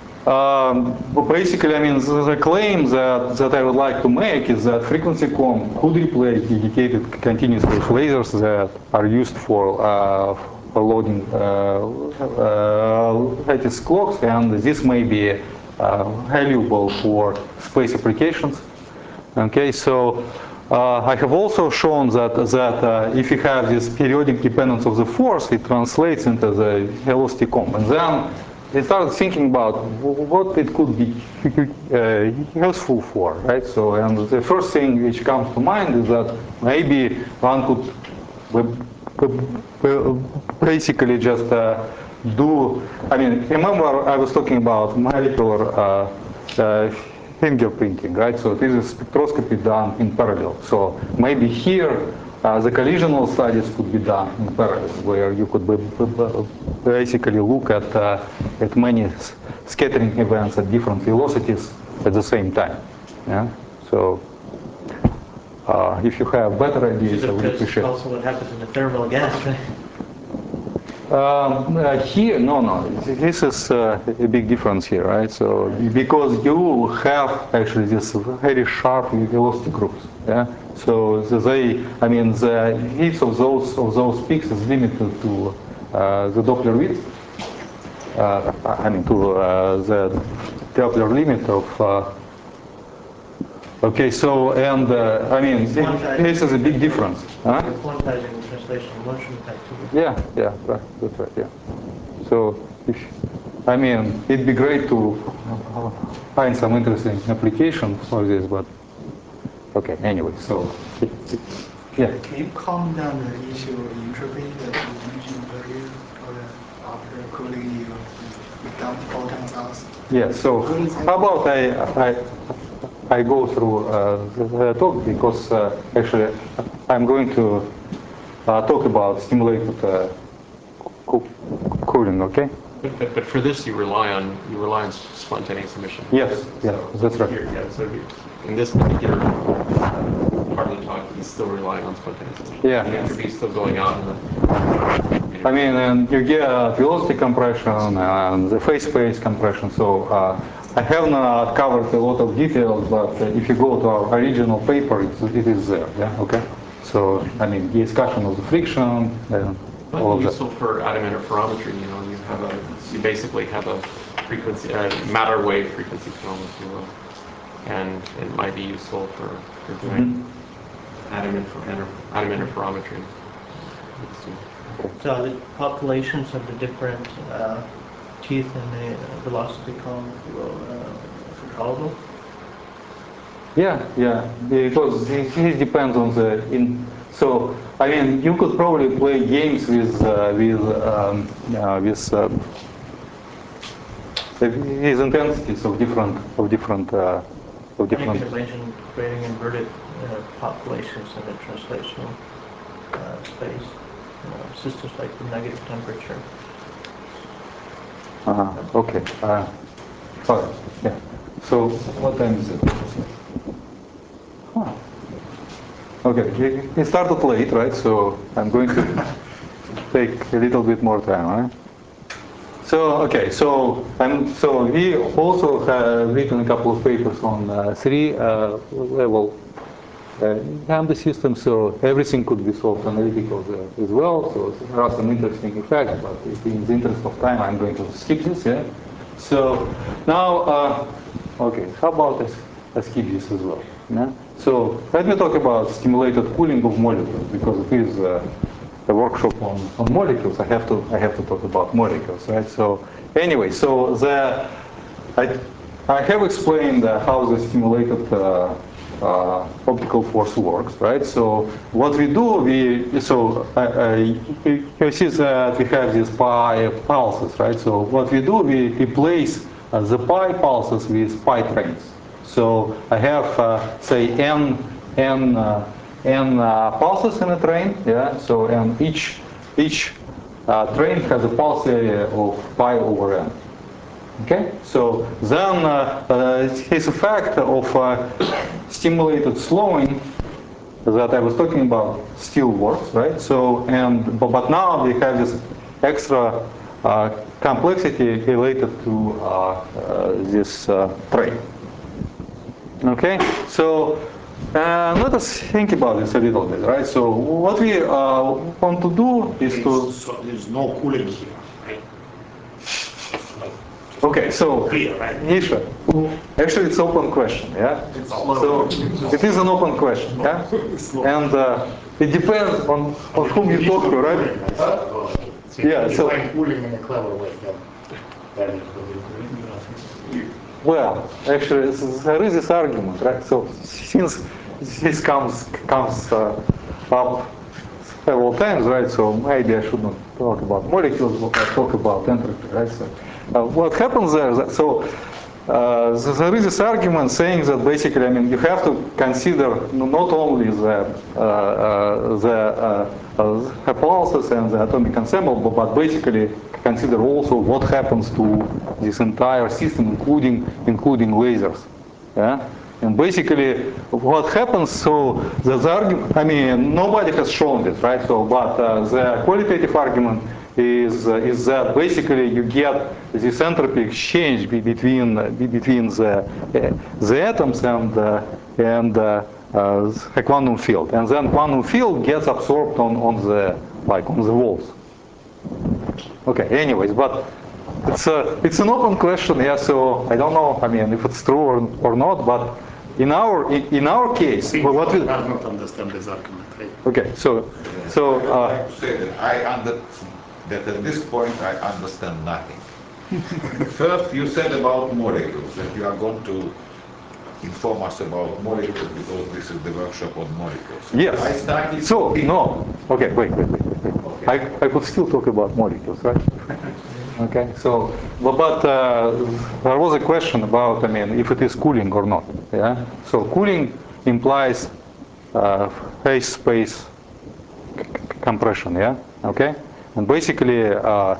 um, basically, I mean, the, the claim that, that I would like to make is that frequency comb could replace dedicated continuous wave lasers that are used for, uh, for loading uh, uh, lattice clocks, and this may be uh, valuable for space applications. Okay, so uh, I have also shown that that uh, if you have this periodic dependence of the force, it translates into the velocity comb, and then they started thinking about what it could be uh, useful for, right? So, and the first thing which comes to mind is that maybe one could basically just uh, do. I mean, remember I was talking about molecular uh, uh, fingerprinting, right? So this is spectroscopy done in parallel. So maybe here uh, the collisional studies could be done in parallel, where you could be, basically look at uh, at many scattering events at different velocities at the same time. Yeah. So uh, if you have better ideas, I would appreciate. Also, what happens in the thermal gas, right? Um, uh, here, no, no. This is uh, a big difference here, right? So because you have actually this very sharp velocity groups, yeah. So they, I mean, the heat of those of those peaks is limited to uh, the Doppler width. Uh, I mean, to uh, the Doppler limit of. Uh, okay, so and uh, I mean, this is a big difference. Huh? Quantizing the translational motion type two. Yeah, yeah, right, that's right, yeah. So, if, I mean, it'd be great to find some interesting application for this, but okay, anyway, so, yeah. Can you calm down the issue of entropy that you mentioned earlier, or that after cooling you, you dump photons out? Yeah, so how about I, I, I go through uh, the talk, because uh, actually I'm going to uh, talk about stimulated uh, co cooling, okay? But, but, but for this, you rely on you rely on spontaneous emission. Yes, yeah, so, that's so right. Here, yeah, so here, in this particular uh, part of the talk, he's still relying on spontaneous emission. Yeah. The entropy is still going out. In the, I mean, and you get velocity compression and the phase space compression. So uh, I have not covered a lot of details, but uh, if you go to our original paper, it's, it is there. Yeah. Okay. So I mean, discussion of the friction and might all be of useful that. for atom interferometry. You know, you have a you basically have a frequency uh, matter wave frequency film, if you will, and it might be useful for, for doing mm-hmm. atom inter, inter, atom interferometry. So the populations of the different uh, teeth in the velocity column, if you will, uh, controllable? Yeah, yeah, because it, it depends on the in. So I mean, you could probably play games with uh, with um, uh, with uh, with intensities of different of different uh, of different. You can imagine creating inverted uh, populations in the translational uh, space, you know, systems like the negative temperature. Uh, okay. Uh, all right. Yeah. So what time is it? Huh. Okay. It started late, right? So I'm going to take a little bit more time, right? So okay. So I'm so we also have written a couple of papers on uh, three uh, level uh, Lambda system. So everything could be solved analytically uh, as well. So there are some interesting effects, but in the interest of time, I'm going to skip this. Yeah. So now, uh, okay, how about I, I skip this as well? Yeah? So let me talk about stimulated cooling of molecules, because it is uh, a workshop on, on molecules. I have to I have to talk about molecules, right? So anyway, so the I I have explained uh, how the stimulated uh, uh, optical force works, right? So what we do, we so uh, uh, you see that we have these pi pulses, right? So what we do, we replace uh, the pi pulses with pi trains. So I have uh, say n n uh, n uh, pulses in a train, yeah. So and each each uh, train has a pulse area of pi over n. Okay, so then uh, uh, his effect of uh, stimulated slowing that I was talking about still works, right? So and but, but now we have this extra uh, complexity related to uh, uh, this uh, train. Okay, so uh, let us think about this a little bit, right? So what we uh, want to do is to. So there's no cooling here, right? Okay, so Clear, right? Nisha, actually it's open question, yeah? So it is an open question, yeah? And uh, it depends on, on whom you talk to, right? Yeah, so Define cooling in a clever way, then that is well, actually there is this argument, right? So since this comes comes uh, up several times, right? So maybe I should not talk about molecules, but I talk about entropy, right? So uh, what happens there? That, so uh, there is this argument saying that basically, I mean, you have to consider not only the uh, uh, the uh, uh, pulses and the atomic ensemble, but, but basically consider also what happens to this entire system, including including lasers. Yeah. And basically, what happens, so the, the argument, I mean, nobody has shown this, right? So, but uh, the qualitative argument is uh, is that basically you get this entropy exchange between uh, between the uh, the atoms and uh, and uh, uh, a quantum field, and then quantum field gets absorbed on on the like on the walls. Okay. Anyways, but. It's a, it's an open question, yeah. So I don't know. I mean, if it's true or, or not. But in our in, in our case, I what we do not understand this argument. I, okay. So so I would uh, like to say that I under that at this point I understand nothing. First, you said about molecules that you are going to inform us about molecules because this is the workshop on molecules. yes. I started. So no. Okay. Wait. Wait. Wait. wait. Okay. I I could still talk about molecules, right? Okay, so, but, but uh, there was a question about, I mean, if it is cooling or not, yeah? So cooling implies uh, phase space c- compression, yeah? Okay? And basically, uh, uh,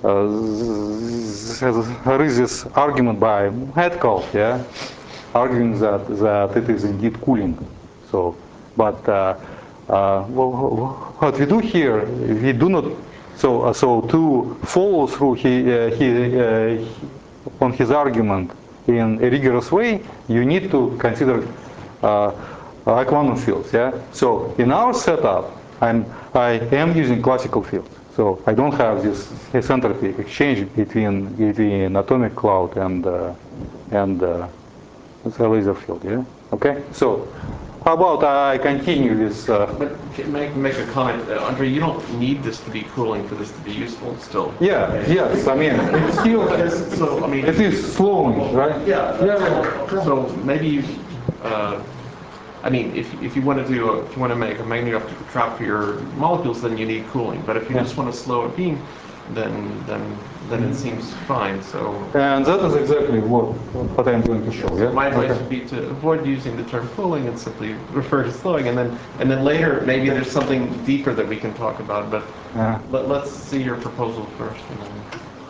there is this argument by Hetkel, yeah? Arguing that, that it is indeed cooling. So, but uh, uh, what we do here, we do not. So, uh, so to follow through he, uh, he, uh, he, on his argument in a rigorous way, you need to consider uh, uh, quantum fields. Yeah. So in our setup, I'm I am using classical fields. So I don't have this, this entropy exchange between between atomic cloud and uh, and uh, the laser field. Yeah. Okay. So. How about I continue this? Uh, But can I make a comment, uh, Andre? You don't need this to be cooling for this to be useful. Still. yeah, yes. I mean, it's still So I mean, it is slowing, right? yeah. Yeah. So maybe you, uh, I mean, if if you want to do a, if you want to make a magneto-optical trap for your molecules, then you need cooling. But if you Yeah. just want to slow a beam, then then then it seems fine. So. And that is exactly what what I'm going to show. Yeah. My advice Okay. would be to avoid using the term cooling and simply refer to slowing, and then and then later maybe there's something deeper that we can talk about. But Yeah. let, let's see your proposal first. And then...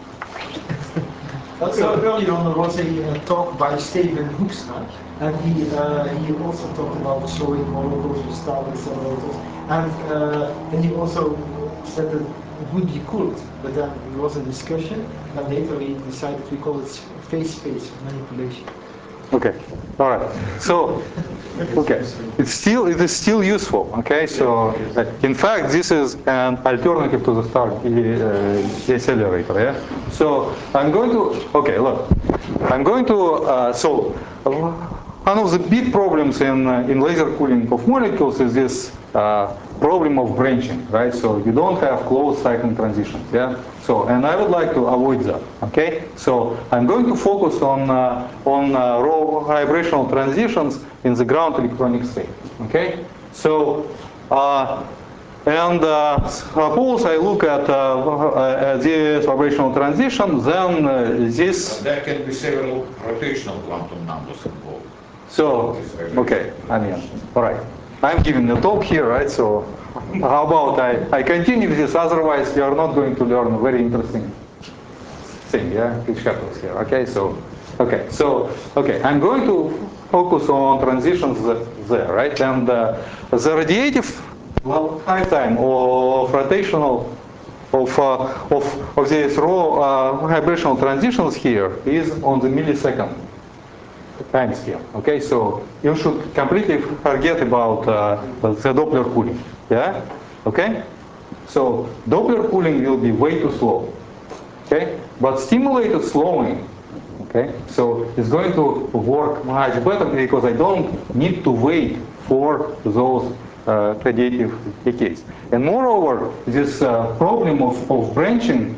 Also, earlier on there was a uh, talk by Steven Hoekstra, and he uh, he also talked about slowing molecules with star accelerators, and uh, and he also said that it would be cooled, but then there was a discussion, and later we decided we call it phase space manipulation. Okay. All right. So, okay, it's still it is still useful. Okay. So, uh, in fact, this is an alternative to the star uh, accelerator. Yeah. So, I'm going to. Okay. Look, I'm going to. Uh, so, uh, one of the big problems in uh, in laser cooling of molecules is this uh, problem of branching, right? So you don't have closed cycling transitions. Yeah. So, and I would like to avoid that. Okay. So, I'm going to focus on uh, on uh, raw vibrational transitions in the ground electronic state. Okay. So. Uh, And uh, suppose I look at, uh, at this vibrational transition, then uh, this. There can be several rotational quantum numbers involved. So, okay, I mean, all right. I'm giving a talk here, right? So, how about I, I continue this? Otherwise, you are not going to learn a very interesting thing, yeah, which happens here. Okay, so, okay, so, okay, I'm going to focus on transitions there, right? And uh, the radiative lifetime of rotational of uh, of of these raw uh, vibrational transitions here is on the millisecond time scale. Okay, so you should completely forget about uh, the Doppler cooling. Yeah. Okay. So Doppler cooling will be way too slow. Okay, but stimulated slowing. Okay, so it's going to work much better because I don't need to wait for those uh, radiative decays. And moreover, this uh, problem of, of branching,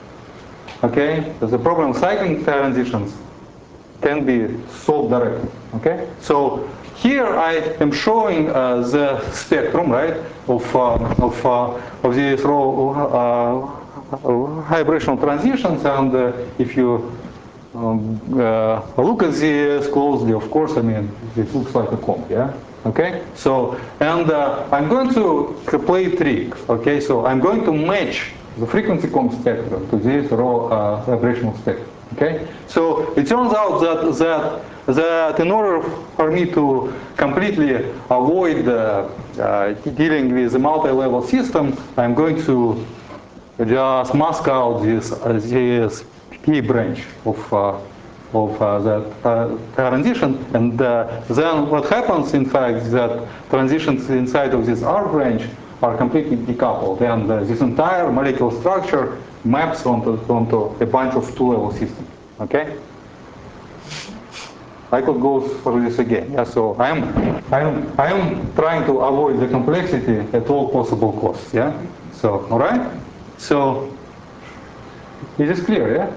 okay, the problem of cycling transitions can be solved directly. Okay, so here I am showing uh, the spectrum, right, of uh, of uh, of these raw uh, vibrational transitions, and uh, if you um, uh, look at this closely, of course, I mean, it looks like a comb, yeah? Okay, so, and uh, I'm going to play a trick, okay? So I'm going to match the frequency comb spectrum to this raw uh, vibrational spectrum, okay? So it turns out that, that, that in order for me to completely avoid uh, uh, dealing with a multi-level system, I'm going to just mask out this, uh, this P branch of uh, of uh, that uh, transition, and uh, then what happens, in fact, is that transitions inside of this R branch are completely decoupled, and uh, this entire molecular structure maps onto, onto a bunch of two-level systems. Okay? I could go through this again. Yeah, so I'm, I'm, I'm trying to avoid the complexity at all possible costs. Yeah. So, all right. So, is this clear? Yeah.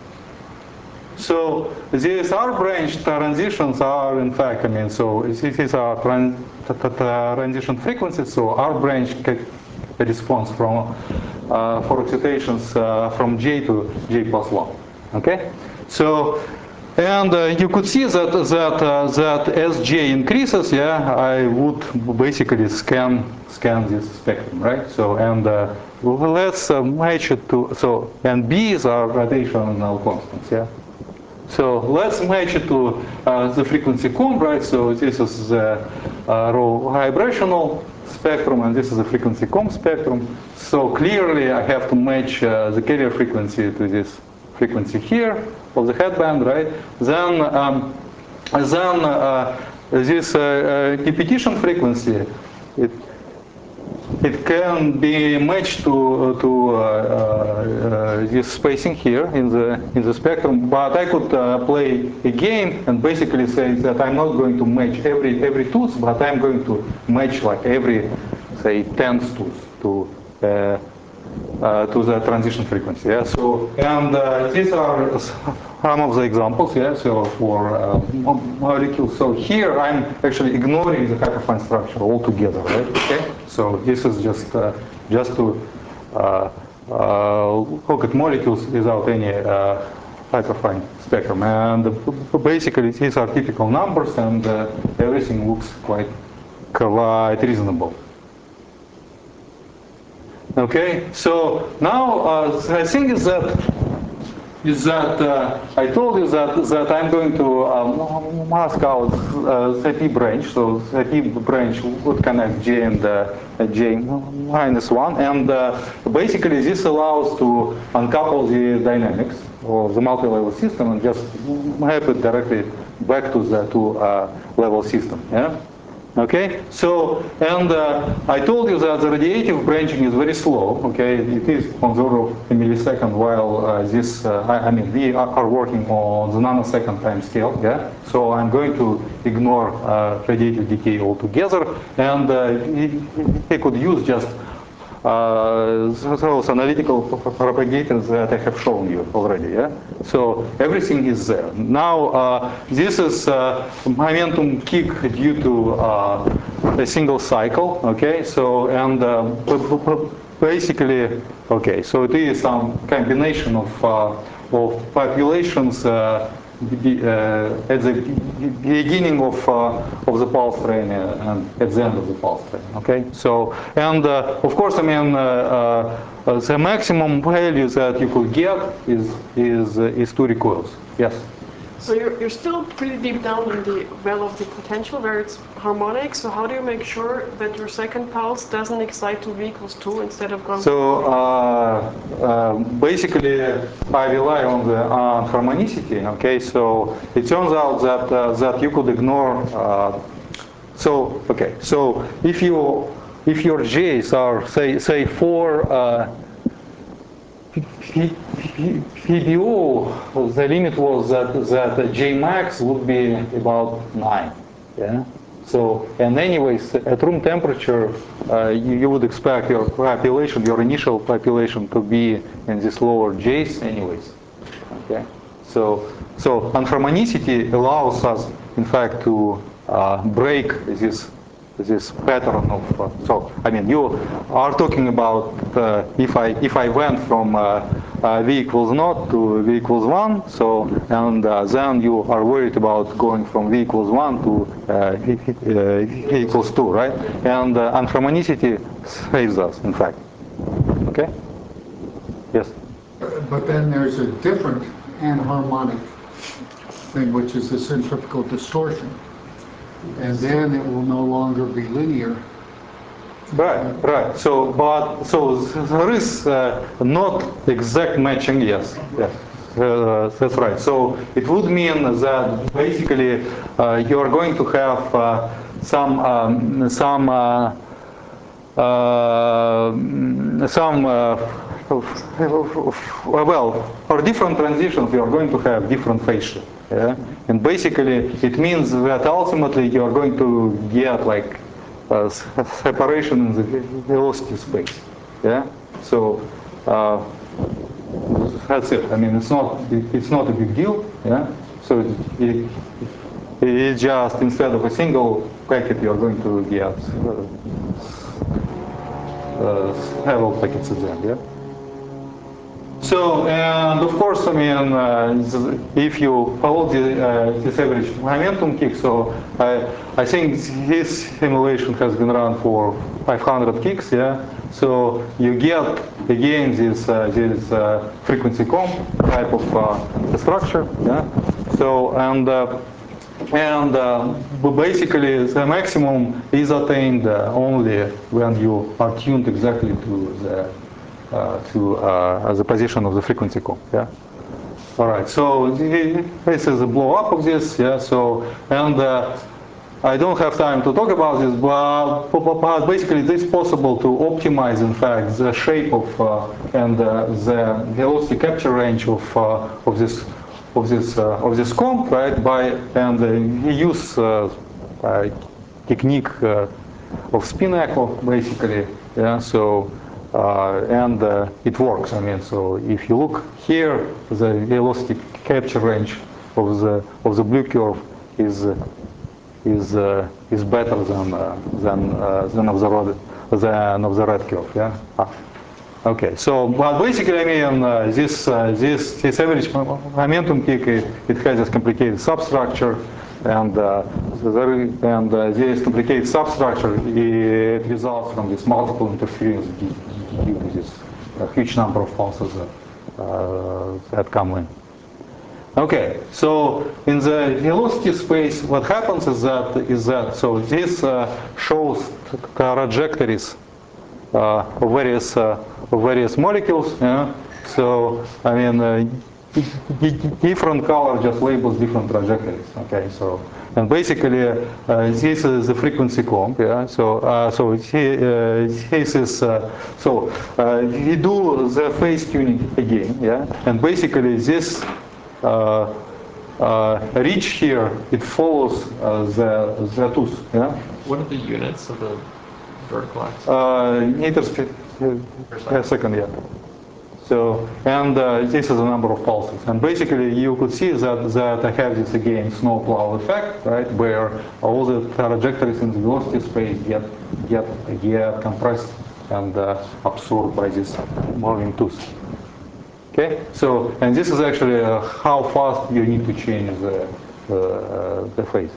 So these R branch transitions are, in fact, I mean, so these are tran transition frequencies. So R branch responds from uh, for excitations uh, from J to J plus one. Okay. So, and uh, you could see that that uh, that as J increases, yeah, I would basically scan scan this spectrum, right? So, and uh, let's uh, match it to, so, and B's are rotational constants, yeah. So let's match it to uh, the frequency comb, right? So this is the uh, raw vibrational spectrum, and this is the frequency comb spectrum. So clearly I have to match uh, the carrier frequency to this frequency here of the headband, right? Then, um, then uh, this uh, uh, repetition frequency, it, it can be matched to to uh, uh, this spacing here in the in the spectrum. But I could uh, play a game and basically say that I'm not going to match every every tooth, but I'm going to match like every, say, tenth tooth to uh, uh, to the transition frequency. Yeah. So, and uh, these are some of the examples. Yeah. So for uh, molecules. So here I'm actually ignoring the hyperfine structure altogether. Right. Okay. So this is just uh, just to uh, uh, look at molecules without any uh, hyperfine spectrum. And basically these are typical numbers, and uh, everything looks quite quite reasonable. Okay, so now uh, the thing is that is that uh, I told you that that I'm going to um, mask out uh, the P branch. So the P branch would connect J and uh, J minus one, and uh, basically this allows to uncouple the dynamics of the multi-level system and just map it directly back to the two-level uh, system. Yeah. Okay, so, and uh, I told you that the radiative branching is very slow, okay, it is on the order of a millisecond, while uh, this, uh, I, I mean, we are working on the nanosecond time scale, yeah, so I'm going to ignore uh, radiative decay altogether, and uh, we could use just uh, those analytical propagators that I have shown you already. Yeah? So everything is there. Now uh, this is uh, momentum kick due to uh, a single cycle. Okay, so and uh, basically, okay, so it is some combination of uh, of populations. Uh, Uh, at the beginning of uh, of the pulse train and at the end of the pulse train. Okay, so and uh, of course, I mean uh, uh, the maximum value that you could get is is uh, is two recoils. Yes. So you're, you're still pretty deep down in the well of the potential where it's harmonic. So how do you make sure that your second pulse doesn't excite to V equals two instead of going? So uh, uh, basically, I rely on the uh, harmonicity. Okay, so it turns out that uh, that you could ignore. Uh, so okay, so if you if your J's are say say four. Uh, P B O, the limit was that, that J max would be about nine. Yeah. So, and anyways, at room temperature, uh, you, you would expect your population, your initial population, to be in these lower J's, anyways. Okay. So, so unharmonicity allows us, in fact, to uh, break this this pattern of uh, so I mean you are talking about uh, if I if I went from uh, uh, v equals naught to v equals one, so and uh, then you are worried about going from v equals one to uh, v, uh, v equals two, right? And uh, unharmonicity saves us, in fact. Okay. Yes. But then there's a different anharmonic thing, which is the centrifugal distortion. And then it will no longer be linear. Right, right. So, but so there is uh, not exact matching. Yes, yes, uh, that's right. So it would mean that basically uh, you are going to have uh, some um, some uh, uh, some uh, well, for different transitions you are going to have different phase shift. Yeah, and basically it means that ultimately you are going to get like Uh, separation in the velocity space. Yeah. So uh, that's it. I mean, it's not it's not a big deal. Yeah. So it, it, it's just instead of a single packet, you're going to get uh, uh, several packets at the end. Yeah. So, and of course, I mean, uh, if you follow the, uh, this average momentum kick, so I, I think this simulation has been run for five hundred kicks, yeah. So you get again this uh, this uh, frequency comp type of uh, structure, yeah. So and uh, and uh, basically the maximum is attained uh, only when you are tuned exactly to the Uh, to uh, the position of the frequency comp. Yeah. All right. So this is a blow up of this. Yeah. So and uh, I don't have time to talk about this, but, but basically it is possible to optimize, in fact, the shape of uh, and uh, the velocity capture range of uh, of this of this uh, of this comp, right? By and uh, we use uh, a technique uh, of spin echo, basically. Yeah. So. Uh, and uh, it works. I mean, so if you look here, the velocity capture range of the of the blue curve is uh, is uh, is better than uh, than uh, than of the red than of the red curve. Yeah. Ah. Okay. So, but basically, I mean, uh, this uh, this this average momentum kick it, it has this complicated substructure. And uh, there, and uh, this complicated substructure it results from this multiple interference due to this uh, huge number of pulses that, uh, that come in. Okay, so in the velocity space, what happens is that is that so this uh, shows trajectories uh, of various uh, of various molecules. Yeah? So I mean. Uh, different color just labels different trajectories. Okay, so and basically uh, this is the frequency comp. Yeah, so uh, so he, uh, this is uh, so uh, we do the phase tuning again. Yeah, and basically this uh, uh, reach here it follows uh, the the tooth. Yeah. What are the units of the vertical axis? Uh, meters per second. Yeah. So, and uh, this is a number of pulses. And basically you could see that, that I have this again snowplow effect, right, where all the trajectories in the velocity space get, get, get compressed and uh, absorbed by this moving tooth. Okay, so, and this is actually uh, how fast you need to change the, uh, the phase.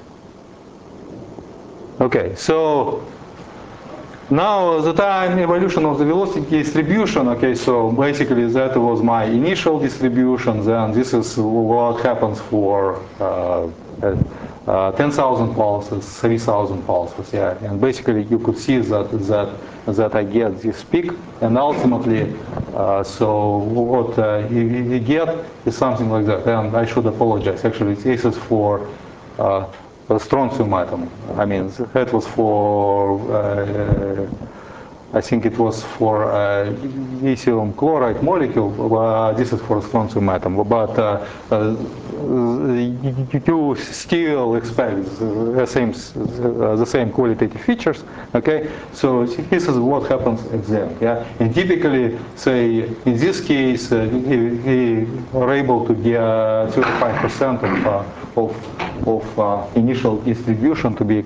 Okay, so, now the time evolution of the velocity distribution, okay, so basically that was my initial distribution, then this is what happens for uh, uh, ten thousand pulses, three thousand pulses, yeah, and basically you could see that that that I get this peak, and ultimately, uh, so what uh, you, you get is something like that, and I should apologize, actually this is for uh, a strontium atom. I mean, that was for, uh, I think it was for uh, lithium chloride molecule. Uh, this is for strontium atom. But uh, uh, you still expect the same, the same qualitative features. Okay, so this is what happens at the end. Yeah, and typically, say in this case, uh, we, we are able to get thirty-five percent of uh, of of uh, initial distribution to be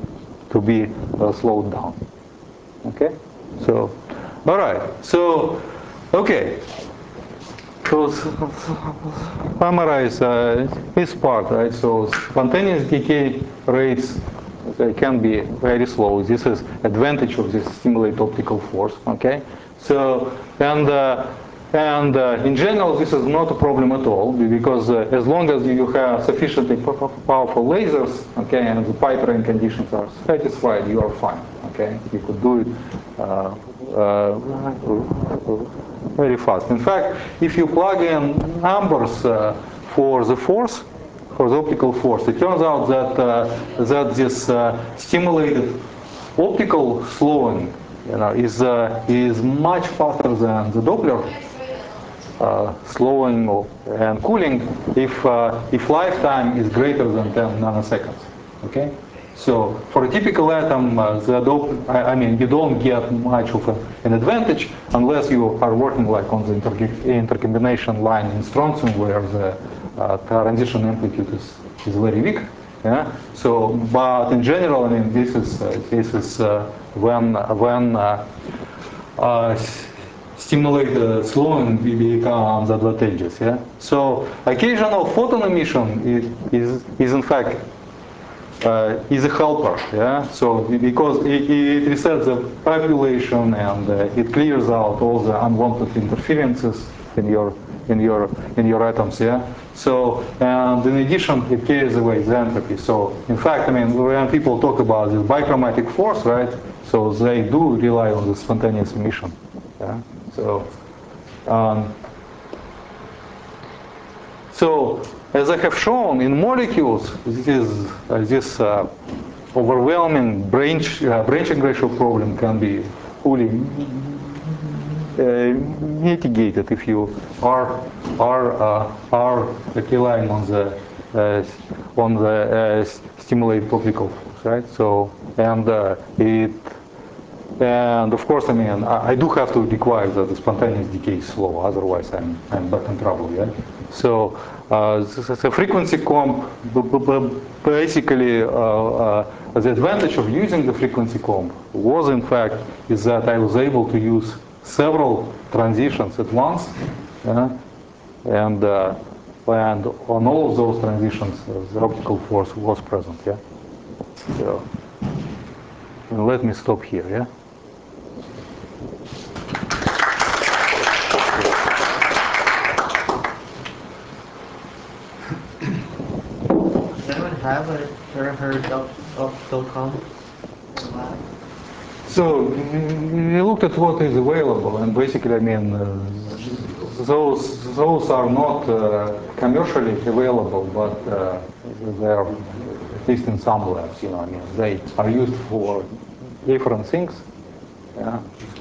to be uh, slowed down. Okay, so all right, so okay. So summarize uh, this part, right? So spontaneous decay rates they can be very slow. This is advantage of this stimulate optical force. Okay, so and uh, and uh, in general this is not a problem at all because uh, as long as you have sufficiently powerful lasers, okay, and the pipe train conditions are satisfied, you are fine. Okay, you could do it uh, uh, very fast. In fact, if you plug in numbers uh, for the force, for the optical force, it turns out that uh, that this uh, stimulated optical slowing, you know, is uh, is much faster than the Doppler uh, slowing and cooling if uh, if lifetime is greater than ten nanoseconds. Okay. So for a typical atom, uh, the dop- I, I mean, you don't get much of a, an advantage unless you are working like on the inter intercombination line in strontium, where the uh, transition amplitude is, is very weak. Yeah. So, but in general, I mean, this is uh, this is uh, when when uh, uh, stimulated slowing becomes advantageous. Yeah. So occasional photon emission is is, is in fact. Uh, is a helper, yeah. So because it, it resets the population and uh, it clears out all the unwanted interferences in your in your in your atoms, yeah. So and in addition, it carries away the entropy. So in fact, I mean, when people talk about this bichromatic force, right? So they do rely on the spontaneous emission, yeah. So. Um, So, as I have shown in molecules, this is uh, this uh, overwhelming branch uh, branching ratio problem can be fully uh, mitigated if you are are uh, are relying on the uh, on the uh, stimulated optical force, right? So, and uh, it. And of course, I mean, I, I do have to require that the spontaneous decay is slow, otherwise I'm, I'm back in trouble, yeah? So, uh, the, the frequency comp, basically, uh, uh, the advantage of using the frequency comp was, in fact, is that I was able to use several transitions at once, yeah? and, uh, and on all of those transitions, uh, the optical force was present, yeah? So, let me stop here, yeah? Anyone have a, ever heard of optical comp? So we looked at what is available, and basically, I mean, uh, those those are not uh, commercially available, but uh, they are at least in some labs. You know, I mean, they are used for different things. Yeah.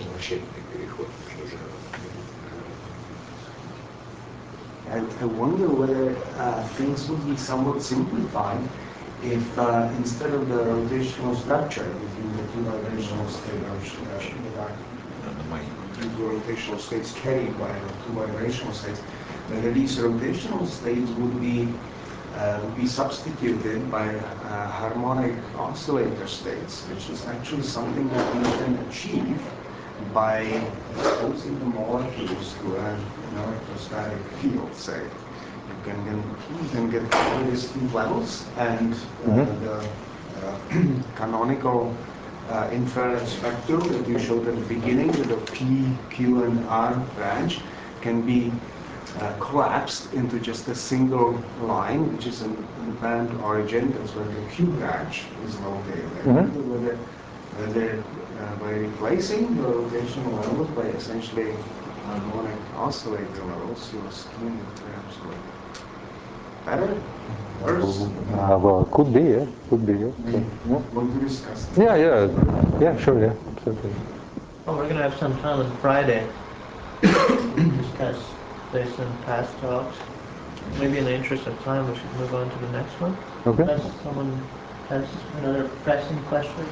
I, I wonder whether uh, things would be somewhat simplified if uh, instead of the rotational structure between the two vibrational states, uh, two rotational states carried by the two vibrational states, whether these rotational states would be uh, would be substituted by uh, harmonic oscillator states, which is actually something that we can achieve by exposing the molecules to an electrostatic field, say. You can, you can get very distinct levels, and uh, mm-hmm. the uh, canonical uh, infrared spectrum that you showed at the beginning with the P, Q, and R branch can be uh, collapsed into just a single line, which is an band origin. That's where the Q branch is located. Mm-hmm. Whether, whether uh, by replacing the rotational levels by essentially harmonic oscillator levels, your scheme would perhaps work better, worse? Uh, well, could be, yeah, could be, yeah. So, yeah. Want to discuss? Yeah, yeah, yeah, sure, yeah, absolutely. Oh, we're gonna have some time on Friday to discuss based on past talks. Maybe in the interest of time, we should move on to the next one. Okay. Unless someone has another pressing question.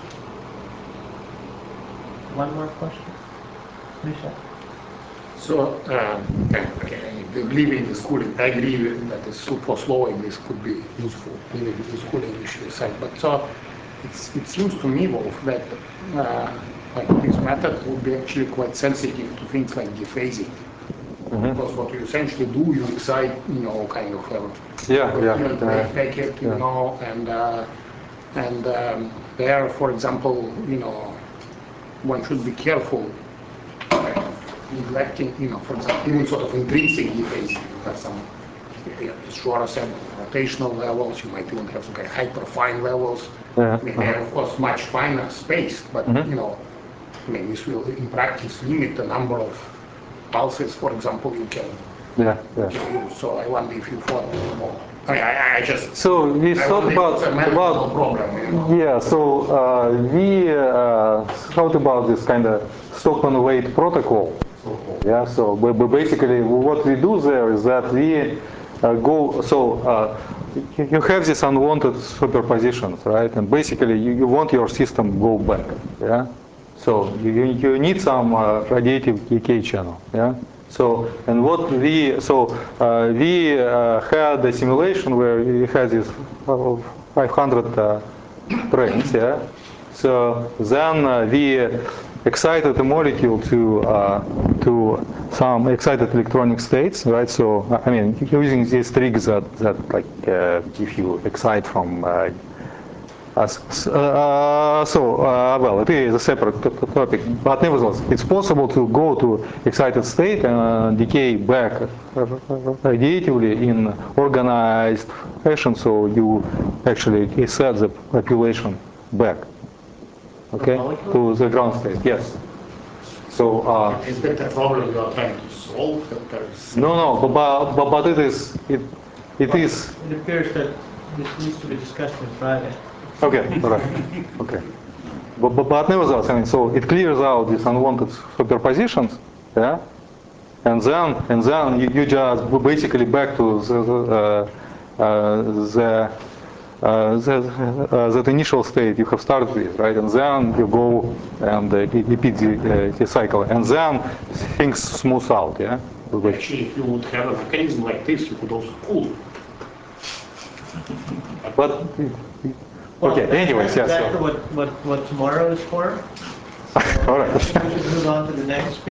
One more question, Misha. So, uh, okay, okay, I believe in this cooling. I agree that this for slowing this could be useful, even this cooling initially said. But so, it's, it seems to me, Wolf, that uh, like this method would be actually quite sensitive to things like dephasing. Mhm. Because what you essentially do, you excite, you know, kind of a Yeah, yeah, coherent yeah. wave packet, you Yeah. know, and uh, and um, there, for example, you know, one should be careful uh, neglecting, you know, for example, even sort of intrinsic dephasing. You have some, yeah, as Shora said, rotational levels. You might even have some kind of hyperfine levels. Yeah, I mean, they are of course much finer space, but Mhm. you know, I mean, this will in practice limit the number of pulses, for example, you can Yeah, yeah. use. So I wonder if you thought more. I mean, I, I just. So we I thought wonder if about it's a medical about problem, you know. yeah. So uh, we uh, thought about this kind of Stockman-Wade protocol. Yeah. So we, we basically what we do there is that we uh, go. So uh, you you have these unwanted superpositions, right? And basically you, you want your system go back. Yeah. So you, you need some uh, radiative decay channel. Yeah. So and what we so uh, we uh, had a simulation where we had this uh, five hundred uh, trains. Yeah. So then uh, we excited the molecule to uh, to some excited electronic states, right? So I mean using these tricks that that like uh, if you excite from uh, As, uh, so, uh, well, it is a separate topic, but nevertheless, it's possible to go to excited state and uh, decay back radiatively in organized fashion, so you actually set the population back, okay, to the ground state. Yes. So. Uh, Is that the problem you are trying to solve? That there is no, no, but, but but it is it it is. It appears that this needs to be discussed on Friday. Okay, all right. Okay. But, but, but nevertheless, I mean, so it clears out these unwanted superpositions, yeah, and then and then you, you just go basically back to the uh, uh, the, uh, the uh, that initial state you have started with, right? And then you go and uh, repeat the, uh, the cycle, and then things smooth out, yeah. Which, actually, if you would have a mechanism like this, you could also cool. but Well, okay. that's Anyways, yes. exactly So. what, what, what tomorrow is for. All right. I think we should move on to the next